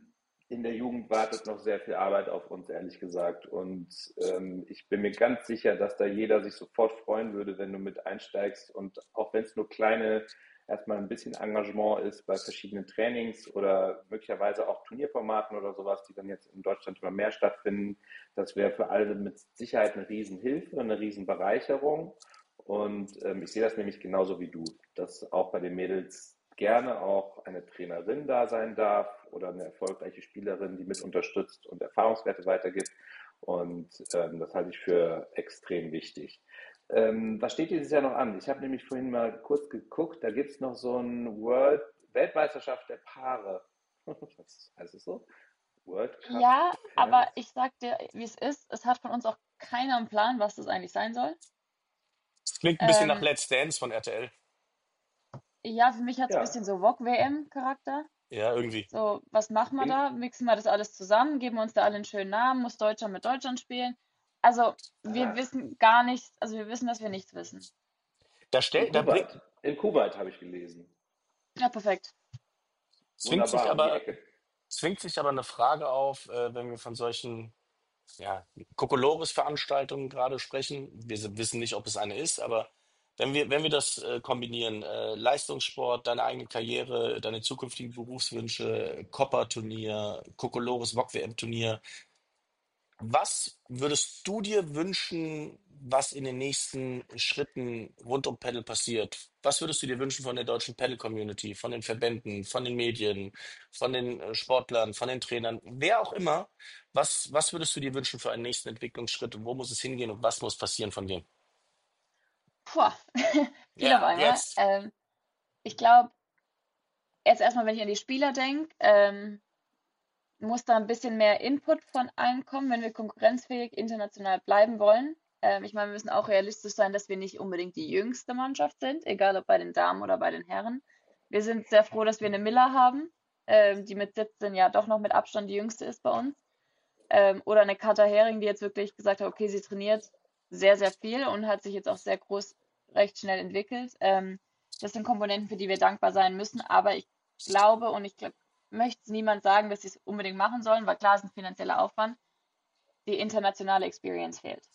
in der Jugend wartet noch sehr viel Arbeit auf uns, ehrlich gesagt. Und ähm, ich bin mir ganz sicher, dass da jeder sich sofort freuen würde, wenn du mit einsteigst. Und auch wenn es nur kleine, erstmal ein bisschen Engagement ist bei verschiedenen Trainings oder möglicherweise auch Turnierformaten oder sowas, die dann jetzt in Deutschland immer mehr stattfinden, das wäre für alle mit Sicherheit eine Riesenhilfe, eine Riesenbereicherung. Und ähm, ich sehe das nämlich genauso wie du, dass auch bei den Mädels gerne auch eine Trainerin da sein darf oder eine erfolgreiche Spielerin, die mit unterstützt und Erfahrungswerte weitergibt. Und ähm, das halte ich für extrem wichtig. Ähm, was steht dieses Jahr noch an? Ich habe nämlich vorhin mal kurz geguckt, da gibt es noch so ein World Weltmeisterschaft der Paare. Was heißt es so? World Cup Ja, aber Pairs? ich sag dir, wie es ist, es hat von uns auch keiner einen Plan, was das eigentlich sein soll. Das klingt ein bisschen nach Ähm, Let's Dance von R T L. ja, für mich hat es ein Ja, bisschen so Wok-W M-Charakter. Ja, irgendwie. So, was machen wir in, da? Mixen wir das alles zusammen? Geben wir uns da alle einen schönen Namen? Muss Deutschland mit Deutschland spielen? Also, wir ah, wissen gar nichts, also wir wissen, dass wir nichts wissen. Da, in stell, da bringt, Kuwait. In Kuwait habe ich gelesen. Ja, perfekt. zwingt sich Wunderbar um die aber, Ecke. zwingt sich aber eine Frage auf, äh, wenn wir von solchen ja, Kokolores-Veranstaltungen gerade sprechen. Wir s- wissen nicht, ob es eine ist, aber wenn wir, wenn wir das äh, kombinieren, äh, Leistungssport, deine eigene Karriere, deine zukünftigen Berufswünsche, Coppa-Turnier, Kokolores W O C W M-Turnier, was würdest du dir wünschen, was in den nächsten Schritten rund um Paddle passiert? Was würdest du dir wünschen von der deutschen Paddle-Community, von den Verbänden, von den Medien, von den äh, Sportlern, von den Trainern, wer auch immer? Was, was würdest du dir wünschen für einen nächsten Entwicklungsschritt und wo muss es hingehen und was muss passieren von dir? Puh, viel auf Ja, einmal. jetzt. Ähm, ich glaube, jetzt erstmal, wenn ich an die Spieler denke, ähm, muss da ein bisschen mehr Input von allen kommen, wenn wir konkurrenzfähig international bleiben wollen. Ähm, ich meine, wir müssen auch realistisch sein, dass wir nicht unbedingt die jüngste Mannschaft sind, egal ob bei den Damen oder bei den Herren. Wir sind sehr froh, dass wir eine Miller haben, ähm, die mit siebzehn ja doch noch mit Abstand die jüngste ist bei uns. Ähm, oder eine Katja Hering, die jetzt wirklich gesagt hat, okay, sie trainiert sehr, sehr viel und hat sich jetzt auch sehr groß recht schnell entwickelt. Ähm, das sind Komponenten, für die wir dankbar sein müssen. Aber ich glaube und ich glaub, möchte es niemand sagen, dass sie es unbedingt machen sollen, weil klar ist ein finanzieller Aufwand. Die internationale Experience fehlt.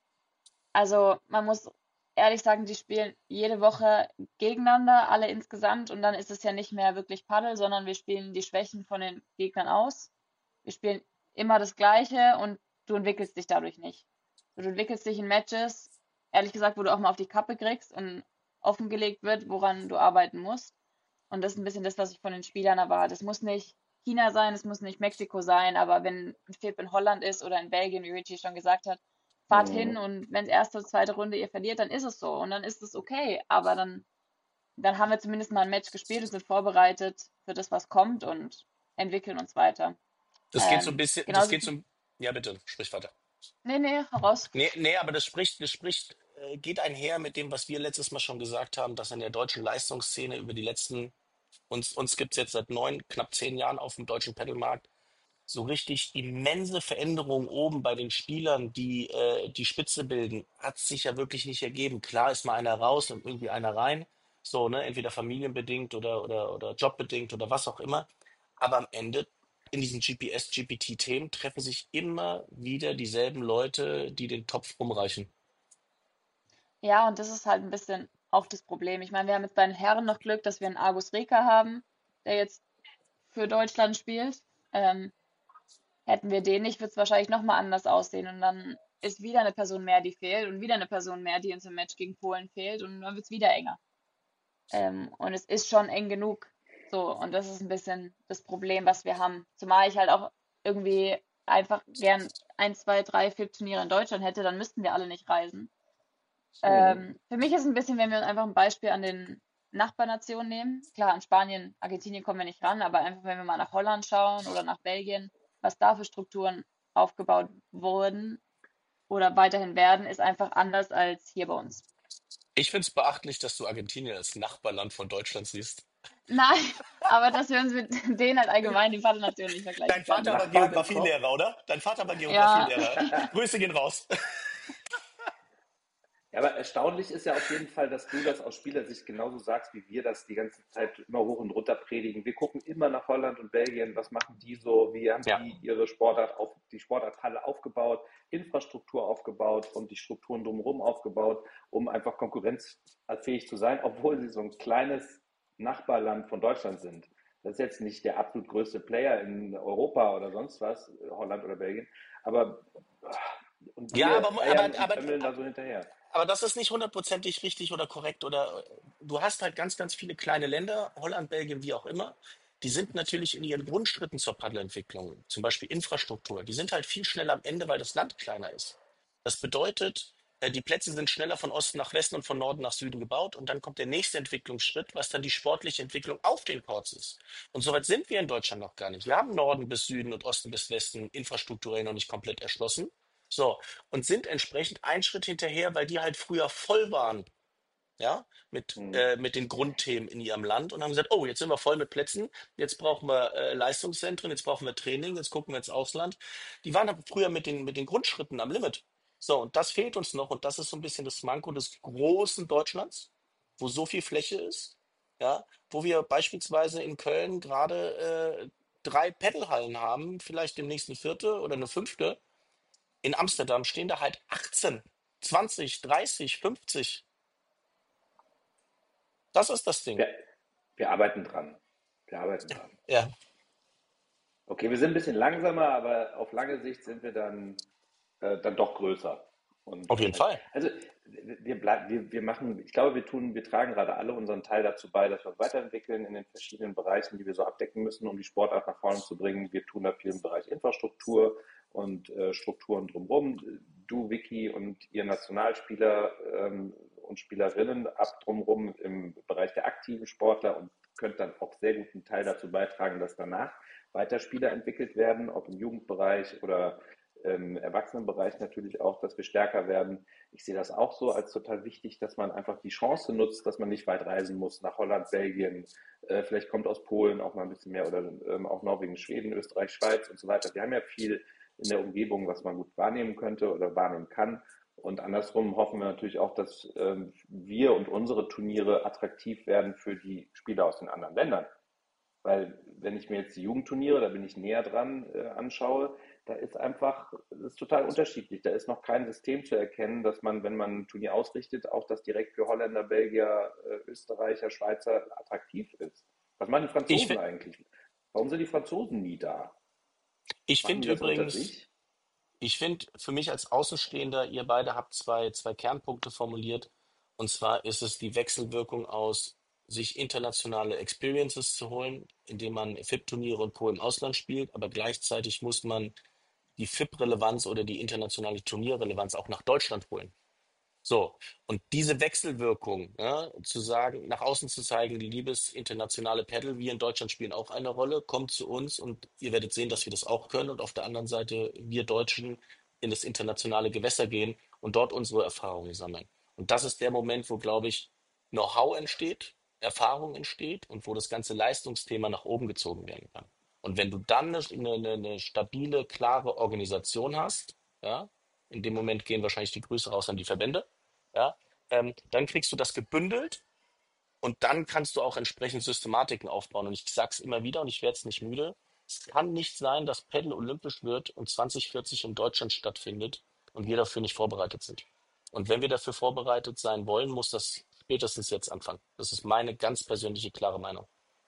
Also man muss ehrlich sagen, die spielen jede Woche gegeneinander, alle insgesamt. Und dann ist es ja nicht mehr wirklich Paddel, sondern wir spielen die Schwächen von den Gegnern aus. Wir spielen immer das Gleiche und du entwickelst dich dadurch nicht. Du entwickelst dich in Matches, ehrlich gesagt, wo du auch mal auf die Kappe kriegst und offengelegt wird, woran du arbeiten musst. Und das ist ein bisschen das, was ich von den Spielern erwarte. Es muss nicht China sein, es muss nicht Mexiko sein, aber wenn ein Flip in Holland ist oder in Belgien, wie Richie schon gesagt hat, fahrt hin Mhm. und wenn erste oder zweite Runde ihr verliert, dann ist es so und dann ist es okay. Aber dann, dann haben wir zumindest mal ein Match gespielt und sind vorbereitet für das, was kommt und entwickeln uns weiter. Das geht so ein Ähm, bisschen, das genauso, geht so, ja bitte, sprich weiter. nee, nee, heraus. Nee, nee, aber das spricht, das spricht, äh, geht einher mit dem, was wir letztes Mal schon gesagt haben, dass in der deutschen Leistungsszene über die letzten, uns, uns gibt's jetzt seit neun, knapp zehn Jahren auf dem deutschen Paddlemarkt, so richtig immense Veränderungen oben bei den Spielern, die äh, die Spitze bilden, hat sich ja wirklich nicht ergeben. Klar ist mal einer raus und irgendwie einer rein, so, ne, entweder familienbedingt oder, oder, oder jobbedingt oder was auch immer. Aber am Ende in diesen G P S, G P T-Themen treffen sich immer wieder dieselben Leute, die den Topf rumreichen. Ja, und das ist halt ein bisschen auch das Problem. Ich meine, wir haben jetzt bei den Herren noch Glück, dass wir einen Argus Reka haben, der jetzt für Deutschland spielt. Ähm, hätten wir den nicht, wird es wahrscheinlich nochmal anders aussehen. Und dann ist wieder eine Person mehr, die fehlt und wieder eine Person mehr, die uns im Match gegen Polen fehlt und dann wird es wieder enger. Ähm, und es ist schon eng genug. So, und das ist ein bisschen das Problem, was wir haben. Zumal ich halt auch irgendwie einfach gern ein, zwei, drei, vier Turniere in Deutschland hätte, dann müssten wir alle nicht reisen. Mhm. Ähm, für mich ist ein bisschen, wenn wir einfach ein Beispiel an den Nachbarnationen nehmen. Klar, an Spanien, Argentinien kommen wir nicht ran, aber einfach, wenn wir mal nach Holland schauen oder nach Belgien, was da für Strukturen aufgebaut wurden oder weiterhin werden, ist einfach anders als hier bei uns. Ich finde es beachtlich, dass du Argentinien als Nachbarland von Deutschland siehst. Nein, aber dass wir uns mit denen halt allgemein die Vaternationen nicht vergleichen Dein können. Vater war Nachbarn im Kopf. Geografielehrer, oder? Dein Vater war Ja, Geografielehrer. Grüße gehen raus. Ja, aber erstaunlich ist ja auf jeden Fall, dass du das aus Spielersicht genauso sagst, wie wir das die ganze Zeit immer hoch und runter predigen. Wir gucken immer nach Holland und Belgien, was machen die so, wie haben Ja. die ihre Sportart auf, die Sportarthalle aufgebaut, Infrastruktur aufgebaut und die Strukturen drumherum aufgebaut, um einfach konkurrenzfähig zu sein, obwohl sie so ein kleines Nachbarland von Deutschland sind. Das ist jetzt nicht der absolut größte Player in Europa oder sonst was, Holland oder Belgien, aber und Ja, wir aber, aber, eiern und aber, tömmeln da so hinterher. aber das ist nicht hundertprozentig richtig oder korrekt oder du hast halt ganz, ganz viele kleine Länder, Holland, Belgien, wie auch immer, die sind natürlich in ihren Grundschritten zur Paddelentwicklung, zum Beispiel Infrastruktur, die sind halt viel schneller am Ende, weil das Land kleiner ist. Das bedeutet, äh, die Plätze sind schneller von Osten nach Westen und von Norden nach Süden gebaut und dann kommt der nächste Entwicklungsschritt, was dann die sportliche Entwicklung auf den Courts ist. Und soweit sind wir in Deutschland noch gar nicht. Wir haben Norden bis Süden und Osten bis Westen infrastrukturell noch nicht komplett erschlossen. So, und sind entsprechend einen Schritt hinterher, weil die halt früher voll waren, ja, mit, Hm. äh, mit den Grundthemen in ihrem Land und haben gesagt, oh, jetzt sind wir voll mit Plätzen, jetzt brauchen wir äh, Leistungszentren, jetzt brauchen wir Training, jetzt gucken wir ins Ausland. Die waren aber früher mit den, mit den Grundschritten am Limit. So, und das fehlt uns noch und das ist so ein bisschen das Manko des großen Deutschlands, wo so viel Fläche ist, ja, wo wir beispielsweise in Köln gerade äh, drei Paddlehallen haben, vielleicht demnächst eine vierte oder eine fünfte. In Amsterdam stehen da halt achtzehn, zwanzig, dreißig, fünfzig. Das ist das Ding. Wir, wir arbeiten dran. Wir arbeiten dran. Ja, Okay, wir sind ein bisschen langsamer, aber auf lange Sicht sind wir dann, äh, dann doch größer. Und auf jeden wahrscheinlich, Fall. also wir, bleib, wir, wir machen, ich glaube, wir tun, wir tragen gerade alle unseren Teil dazu bei, dass wir uns weiterentwickeln in den verschiedenen Bereichen, die wir so abdecken müssen, um die Sportart nach vorne zu bringen. Wir tun da viel im Bereich Infrastruktur und äh, Strukturen drumherum. Du, Vicky und ihr Nationalspieler ähm, und Spielerinnen ab drumherum im Bereich der aktiven Sportler und könnt dann auch sehr gut einen Teil dazu beitragen, dass danach weiter Spieler entwickelt werden, ob im Jugendbereich oder im Erwachsenenbereich natürlich auch, dass wir stärker werden. Ich sehe das auch so als total wichtig, dass man einfach die Chance nutzt, dass man nicht weit reisen muss nach Holland, Belgien, äh, vielleicht kommt aus Polen auch mal ein bisschen mehr oder ähm, auch Norwegen, Schweden, Österreich, Schweiz und so weiter. Wir haben ja viel in der Umgebung, was man gut wahrnehmen könnte oder wahrnehmen kann. Und andersrum hoffen wir natürlich auch, dass ähm, wir und unsere Turniere attraktiv werden für die Spieler aus den anderen Ländern. Weil wenn ich mir jetzt die Jugendturniere, da bin ich näher dran, äh, anschaue, da ist einfach, das ist total unterschiedlich. Da ist noch kein System zu erkennen, dass man, wenn man ein Turnier ausrichtet, auch das direkt für Holländer, Belgier, äh, Österreicher, Schweizer attraktiv ist. Was machen die Ich, Franzosen fi- eigentlich? Warum sind die Franzosen nie da? ich Machen finde die das unter übrigens, sich? ich finde für mich als Außenstehender, ihr beide habt zwei, zwei Kernpunkte formuliert. Und zwar ist es die Wechselwirkung aus, sich internationale Experiences zu holen, indem man F I B-Turniere und Co. im Ausland spielt, aber gleichzeitig muss man die F I B-Relevanz oder die internationale Turnierrelevanz auch nach Deutschland holen. So, und diese Wechselwirkung, ja, zu sagen, nach außen zu zeigen, liebes internationale Paddle, wir in Deutschland spielen auch eine Rolle, kommt zu uns und ihr werdet sehen, dass wir das auch können. Und auf der anderen Seite, wir Deutschen in das internationale Gewässer gehen und dort unsere Erfahrungen sammeln. Und das ist der Moment, wo, glaube ich, Know-how entsteht, Erfahrung entsteht und wo das ganze Leistungsthema nach oben gezogen werden kann. Und wenn du dann eine, eine, eine stabile, klare Organisation hast, ja, in dem Moment gehen wahrscheinlich die Grüße raus an die Verbände, ja, ähm, dann kriegst du das gebündelt und dann kannst du auch entsprechend Systematiken aufbauen. Und ich sage es immer wieder und ich werde es nicht müde. Es kann nicht sein, dass Paddle olympisch wird und zwanzig vierzig in Deutschland stattfindet und wir dafür nicht vorbereitet sind. Und wenn wir dafür vorbereitet sein wollen, muss das spätestens jetzt anfangen. Das ist meine ganz persönliche, klare Meinung.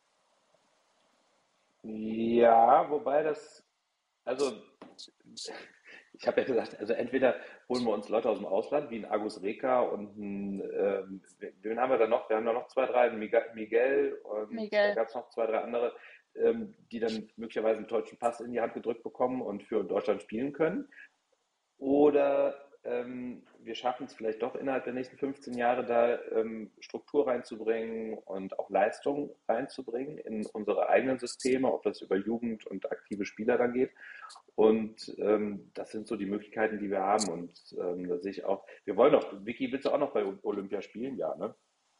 Ja, wobei das, also ich habe ja gesagt, also entweder holen wir uns Leute aus dem Ausland, wie ein Agus Reka und ein, ähm, wen haben wir da noch? Wir haben da noch zwei, drei, Miguel und da Miguel. gab es noch zwei, drei andere, ähm, die dann möglicherweise einen deutschen Pass in die Hand gedrückt bekommen und für Deutschland spielen können. Oder ähm, wir schaffen es vielleicht doch innerhalb der nächsten fünfzehn Jahre da ähm, Struktur reinzubringen und auch Leistung reinzubringen in unsere eigenen Systeme, ob das über Jugend und aktive Spieler dann geht. Und ähm, das sind so die Möglichkeiten, die wir haben. Und ähm, da sehe ich auch, wir wollen doch, Vicky, willst du auch noch bei Olympia spielen? Ja, ne?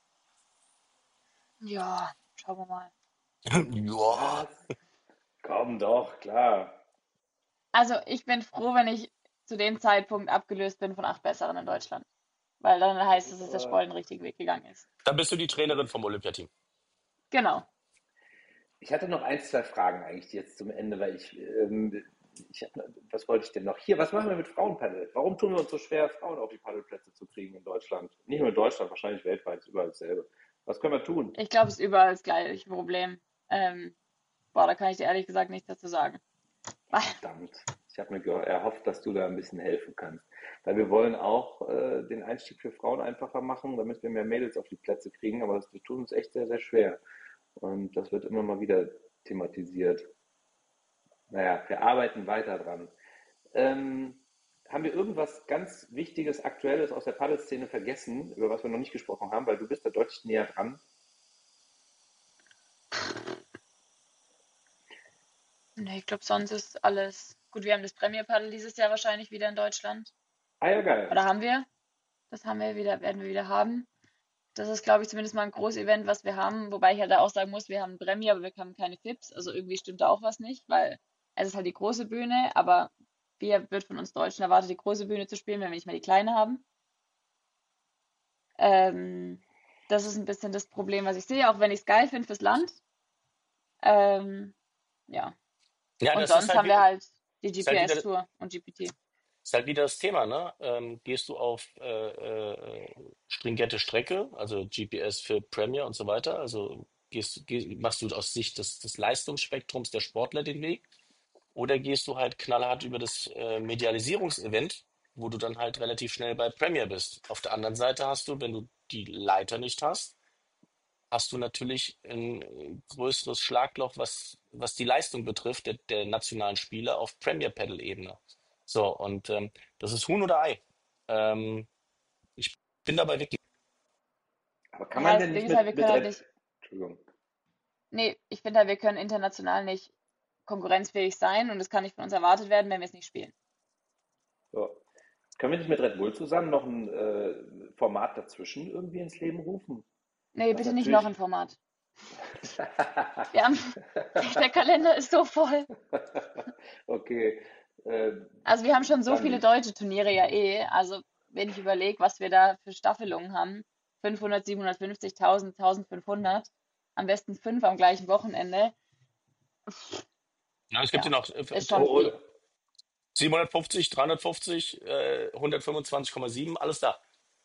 Ja, schauen wir mal. Ja, Was? Komm doch, klar. Also ich bin froh, wenn ich zu dem Zeitpunkt abgelöst bin von acht Besseren in Deutschland. weil dann heißt es, dass der Äh, Sport den richtigen Weg gegangen ist. Dann bist du die Trainerin vom Olympiateam. Genau. Ich hatte noch ein, zwei Fragen eigentlich jetzt zum Ende, weil ich, ähm, ich hab, was wollte ich denn noch? Hier, was machen wir mit Frauenpaddel? Warum tun wir uns so schwer, Frauen auf die Paddelplätze zu kriegen in Deutschland? Nicht nur in Deutschland, wahrscheinlich weltweit, ist überall dasselbe. Was können wir tun? Ich glaube, es ist überall das gleiche Problem. Ähm, boah, da kann ich dir ehrlich gesagt nichts dazu sagen. Verdammt, ich habe mir ge- erhofft, dass du da ein bisschen helfen kannst. Weil wir wollen auch äh, den Einstieg für Frauen einfacher machen, damit wir mehr Mädels auf die Plätze kriegen, aber das, wir tun uns echt sehr, sehr schwer. Und das wird immer mal wieder thematisiert. Naja, wir arbeiten weiter dran. Ähm, haben wir irgendwas ganz Wichtiges, Aktuelles aus der Paddelszene vergessen, über was wir noch nicht gesprochen haben, weil du bist da deutlich näher dran? Nee, ich glaube, sonst ist alles gut. Wir haben das Premier Padel dieses Jahr wahrscheinlich wieder in Deutschland. Ah ja, geil. Oder haben wir? Das haben wir wieder, werden wir wieder haben. Das ist, glaube ich, zumindest mal ein Großevent, was wir haben. Wobei ich halt da auch sagen muss, wir haben ein Premier, aber wir haben keine F I Ps. Also irgendwie stimmt da auch was nicht, weil es ist halt die große Bühne, aber wir wird von uns Deutschen erwartet, die große Bühne zu spielen, wenn wir nicht mehr die kleine haben. Ähm, Das ist ein bisschen das Problem, was ich sehe, auch wenn ich es geil finde fürs Land. Ähm, ja. Ja, Und das ist sonst halt, haben wir wi- halt die ist halt wieder, G P S-Tour und G P T. ist halt wieder das Thema, ne? Ähm, gehst du auf äh, äh, stringente Strecke, also G P S für Premier und so weiter? Also gehst, geh, machst du aus Sicht des, des Leistungsspektrums der Sportler den Weg? Oder gehst du halt knallhart über das äh, Medialisierungsevent, wo du dann halt relativ schnell bei Premier bist? Auf der anderen Seite hast du, wenn du die Leiter nicht hast, hast du natürlich ein äh, größeres Schlagloch, was, was die Leistung betrifft, der, der nationalen Spieler auf Premier Pedal-Ebene. So, und ähm, das ist Huhn oder Ei. Ähm, ich bin dabei wirklich. Aber kann Ja, man das denn Ding nicht ist halt, wir mit, mit können halt Red... nicht, Entschuldigung. nee, ich finde halt, wir können international nicht konkurrenzfähig sein und es kann nicht von uns erwartet werden, wenn wir es nicht spielen. So. Können wir nicht mit Red Bull zusammen noch ein äh, Format dazwischen irgendwie ins Leben rufen? Nee, Was bitte nicht noch ein natürlich. Format. Wir haben, der Kalender ist so voll. Okay, äh, Also wir haben schon so dann viele nicht. deutsche Turniere ja eh. Also wenn ich überlege, was wir da für Staffelungen haben, fünfhundert, siebenhundertfünfzig, tausend, eintausendfünfhundert, am besten fünf am gleichen Wochenende. Ja, es gibt ja Ja, noch äh, ist schon Oh, viel. oh, siebenhundertfünfzig, dreihundertfünfzig, äh, hundertfünfundzwanzig Komma sieben, alles da.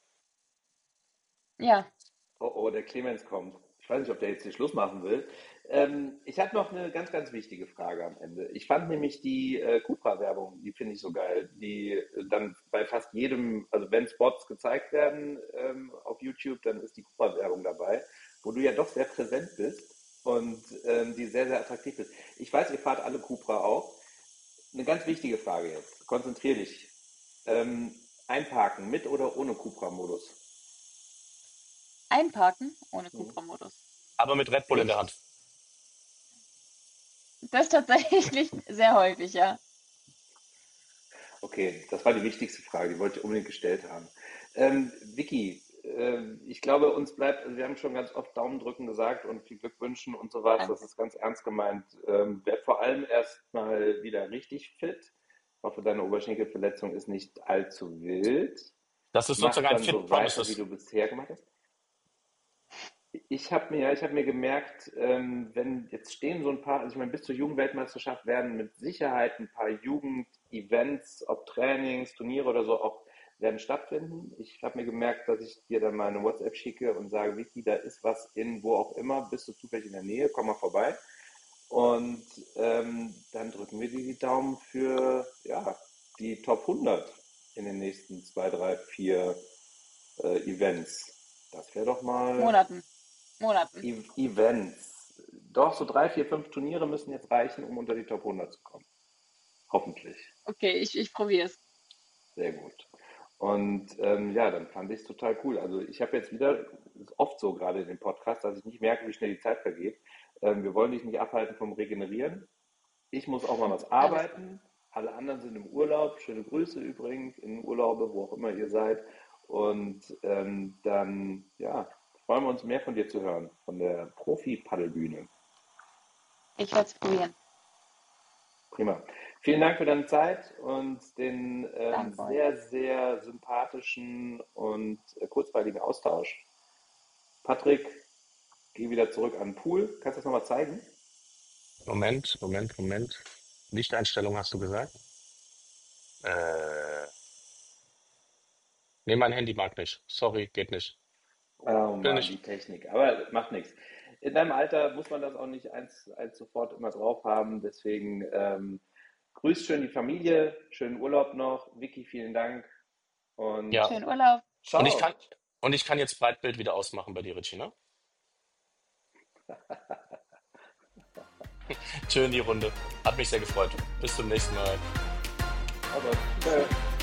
Ja, oh, oh, der Clemens kommt. Ich weiß nicht, ob der jetzt den Schluss machen will. Ähm, ich habe noch eine ganz, ganz wichtige Frage am Ende. Ich fand nämlich die äh, Cupra-Werbung, die finde ich so geil, die äh, dann bei fast jedem, also wenn Spots gezeigt werden ähm, auf YouTube, dann ist die Cupra-Werbung dabei, wo du ja doch sehr präsent bist und ähm, die sehr, sehr attraktiv ist. Ich weiß, ihr fahrt alle Cupra auch. Eine ganz wichtige Frage jetzt. Konzentrier dich. Ähm, einparken mit oder ohne Cupra-Modus? einparken ohne Hm. Cupra-Modus. Aber mit Red Bull in der Echt? Hand. Das ist tatsächlich sehr häufig, ja. Okay, das war die wichtigste Frage, die wollte ich unbedingt gestellt haben. Ähm, Vicky, äh, ich glaube, uns bleibt, also wir haben schon ganz oft Daumen drücken gesagt und viel Glück wünschen und sowas. Das Danke. ist ganz ernst gemeint. Ähm, werd vor allem erstmal wieder richtig fit. Ich hoffe, deine Oberschenkelverletzung ist nicht allzu wild. Das ist Mach sozusagen ein dann Fit so weiter, wie Promises. du bisher gemacht hast. Ich habe mir, ich hab mir gemerkt, ähm, wenn jetzt stehen so ein paar, also ich meine, bis zur Jugendweltmeisterschaft werden mit Sicherheit ein paar Jugend-Events, ob Trainings, Turniere oder so auch werden stattfinden. Ich habe mir gemerkt, dass ich dir dann mal eine WhatsApp schicke und sage, Vicky, da ist was in wo auch immer, bist du zufällig in der Nähe, komm mal vorbei. Und ähm, dann drücken wir dir die Daumen für ja, die Top hundert in den nächsten zwei, drei, vier äh, Events. Das wäre doch mal Monaten. Monaten. E Events. Doch, so drei, vier, fünf Turniere müssen jetzt reichen, um unter die Top hundert zu kommen. Hoffentlich. Okay, ich, ich probiere es. Sehr gut. Und ähm, ja, dann fand ich es total cool. Also ich habe jetzt wieder, ist oft so gerade in dem Podcast, dass ich nicht merke, wie schnell die Zeit vergeht. Ähm, wir wollen dich nicht abhalten vom Regenerieren. Ich muss auch mal was Alles gut. arbeiten. Alle anderen sind im Urlaub. Schöne Grüße übrigens in Urlaube, wo auch immer ihr seid. Und ähm, dann, ja, freuen wir uns mehr von dir zu hören, von der Profi-Paddelbühne. Ich werde es probieren. Prima. Vielen Dank für deine Zeit und den ähm, Danke euch. sehr, sehr sympathischen und äh, kurzweiligen Austausch. Patrick, geh wieder zurück an den Pool. Kannst du das nochmal zeigen? Moment, Moment, Moment. Lichteinstellung hast du gesagt? Äh, nee, mein Handy mag nicht. Sorry, geht nicht. Oh Will Mann, die nicht. Technik. Aber macht nichts. In deinem Alter muss man das auch nicht eins, eins sofort immer drauf haben. Deswegen ähm, grüß schön die Familie, schönen Urlaub noch. Vicky, vielen Dank und Ja. Schönen Urlaub. Und ich ciao. kann, und ich kann jetzt Breitbild wieder ausmachen bei dir, Richie, ne? Schön die Runde. Hat mich sehr gefreut. Bis zum nächsten Mal. Aber, tschö.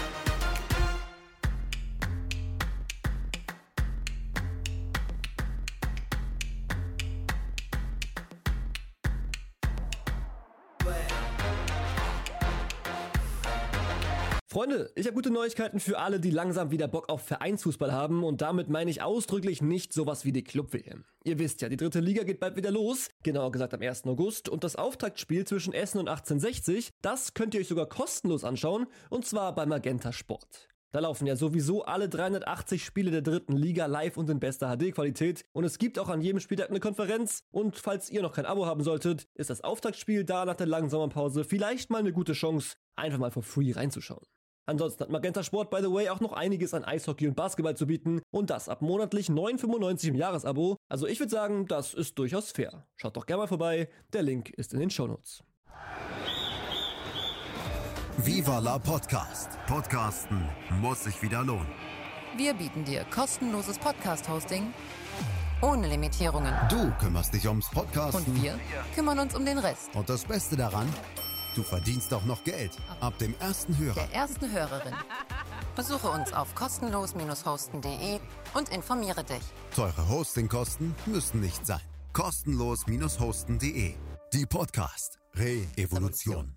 Freunde, ich habe gute Neuigkeiten für alle, die langsam wieder Bock auf Vereinsfußball haben und damit meine ich ausdrücklich nicht sowas wie die Club-W M. Ihr wisst ja, die dritte Liga geht bald wieder los, genauer gesagt am ersten August und das Auftaktspiel zwischen Essen und achtzehnhundertsechzig, das könnt ihr euch sogar kostenlos anschauen und zwar bei Magenta Sport. Da laufen ja sowieso alle dreihundertachtzig Spiele der dritten Liga live und in bester H D-Qualität und es gibt auch an jedem Spieltag eine Konferenz und falls ihr noch kein Abo haben solltet, ist das Auftaktspiel da nach der langen Sommerpause vielleicht mal eine gute Chance, einfach mal for free reinzuschauen. Ansonsten hat Magenta Sport, by the way, auch noch einiges an Eishockey und Basketball zu bieten und das ab monatlich neun Euro fünfundneunzig im Jahresabo. Also ich würde sagen, das ist durchaus fair. Schaut doch gerne mal vorbei, der Link ist in den Shownotes. Viva la Podcast. Podcasten muss sich wieder lohnen. Wir bieten dir kostenloses Podcast-Hosting ohne Limitierungen. Du kümmerst dich ums Podcasten. Und wir kümmern uns um den Rest. Und das Beste daran, du verdienst auch noch Geld. Ab dem ersten Hörer. Der ersten Hörerin. Besuche uns auf kostenlos hosten punkt de und informiere dich. Teure Hostingkosten müssen nicht sein. kostenlos hosten punkt de. Die Podcast Re-Evolution.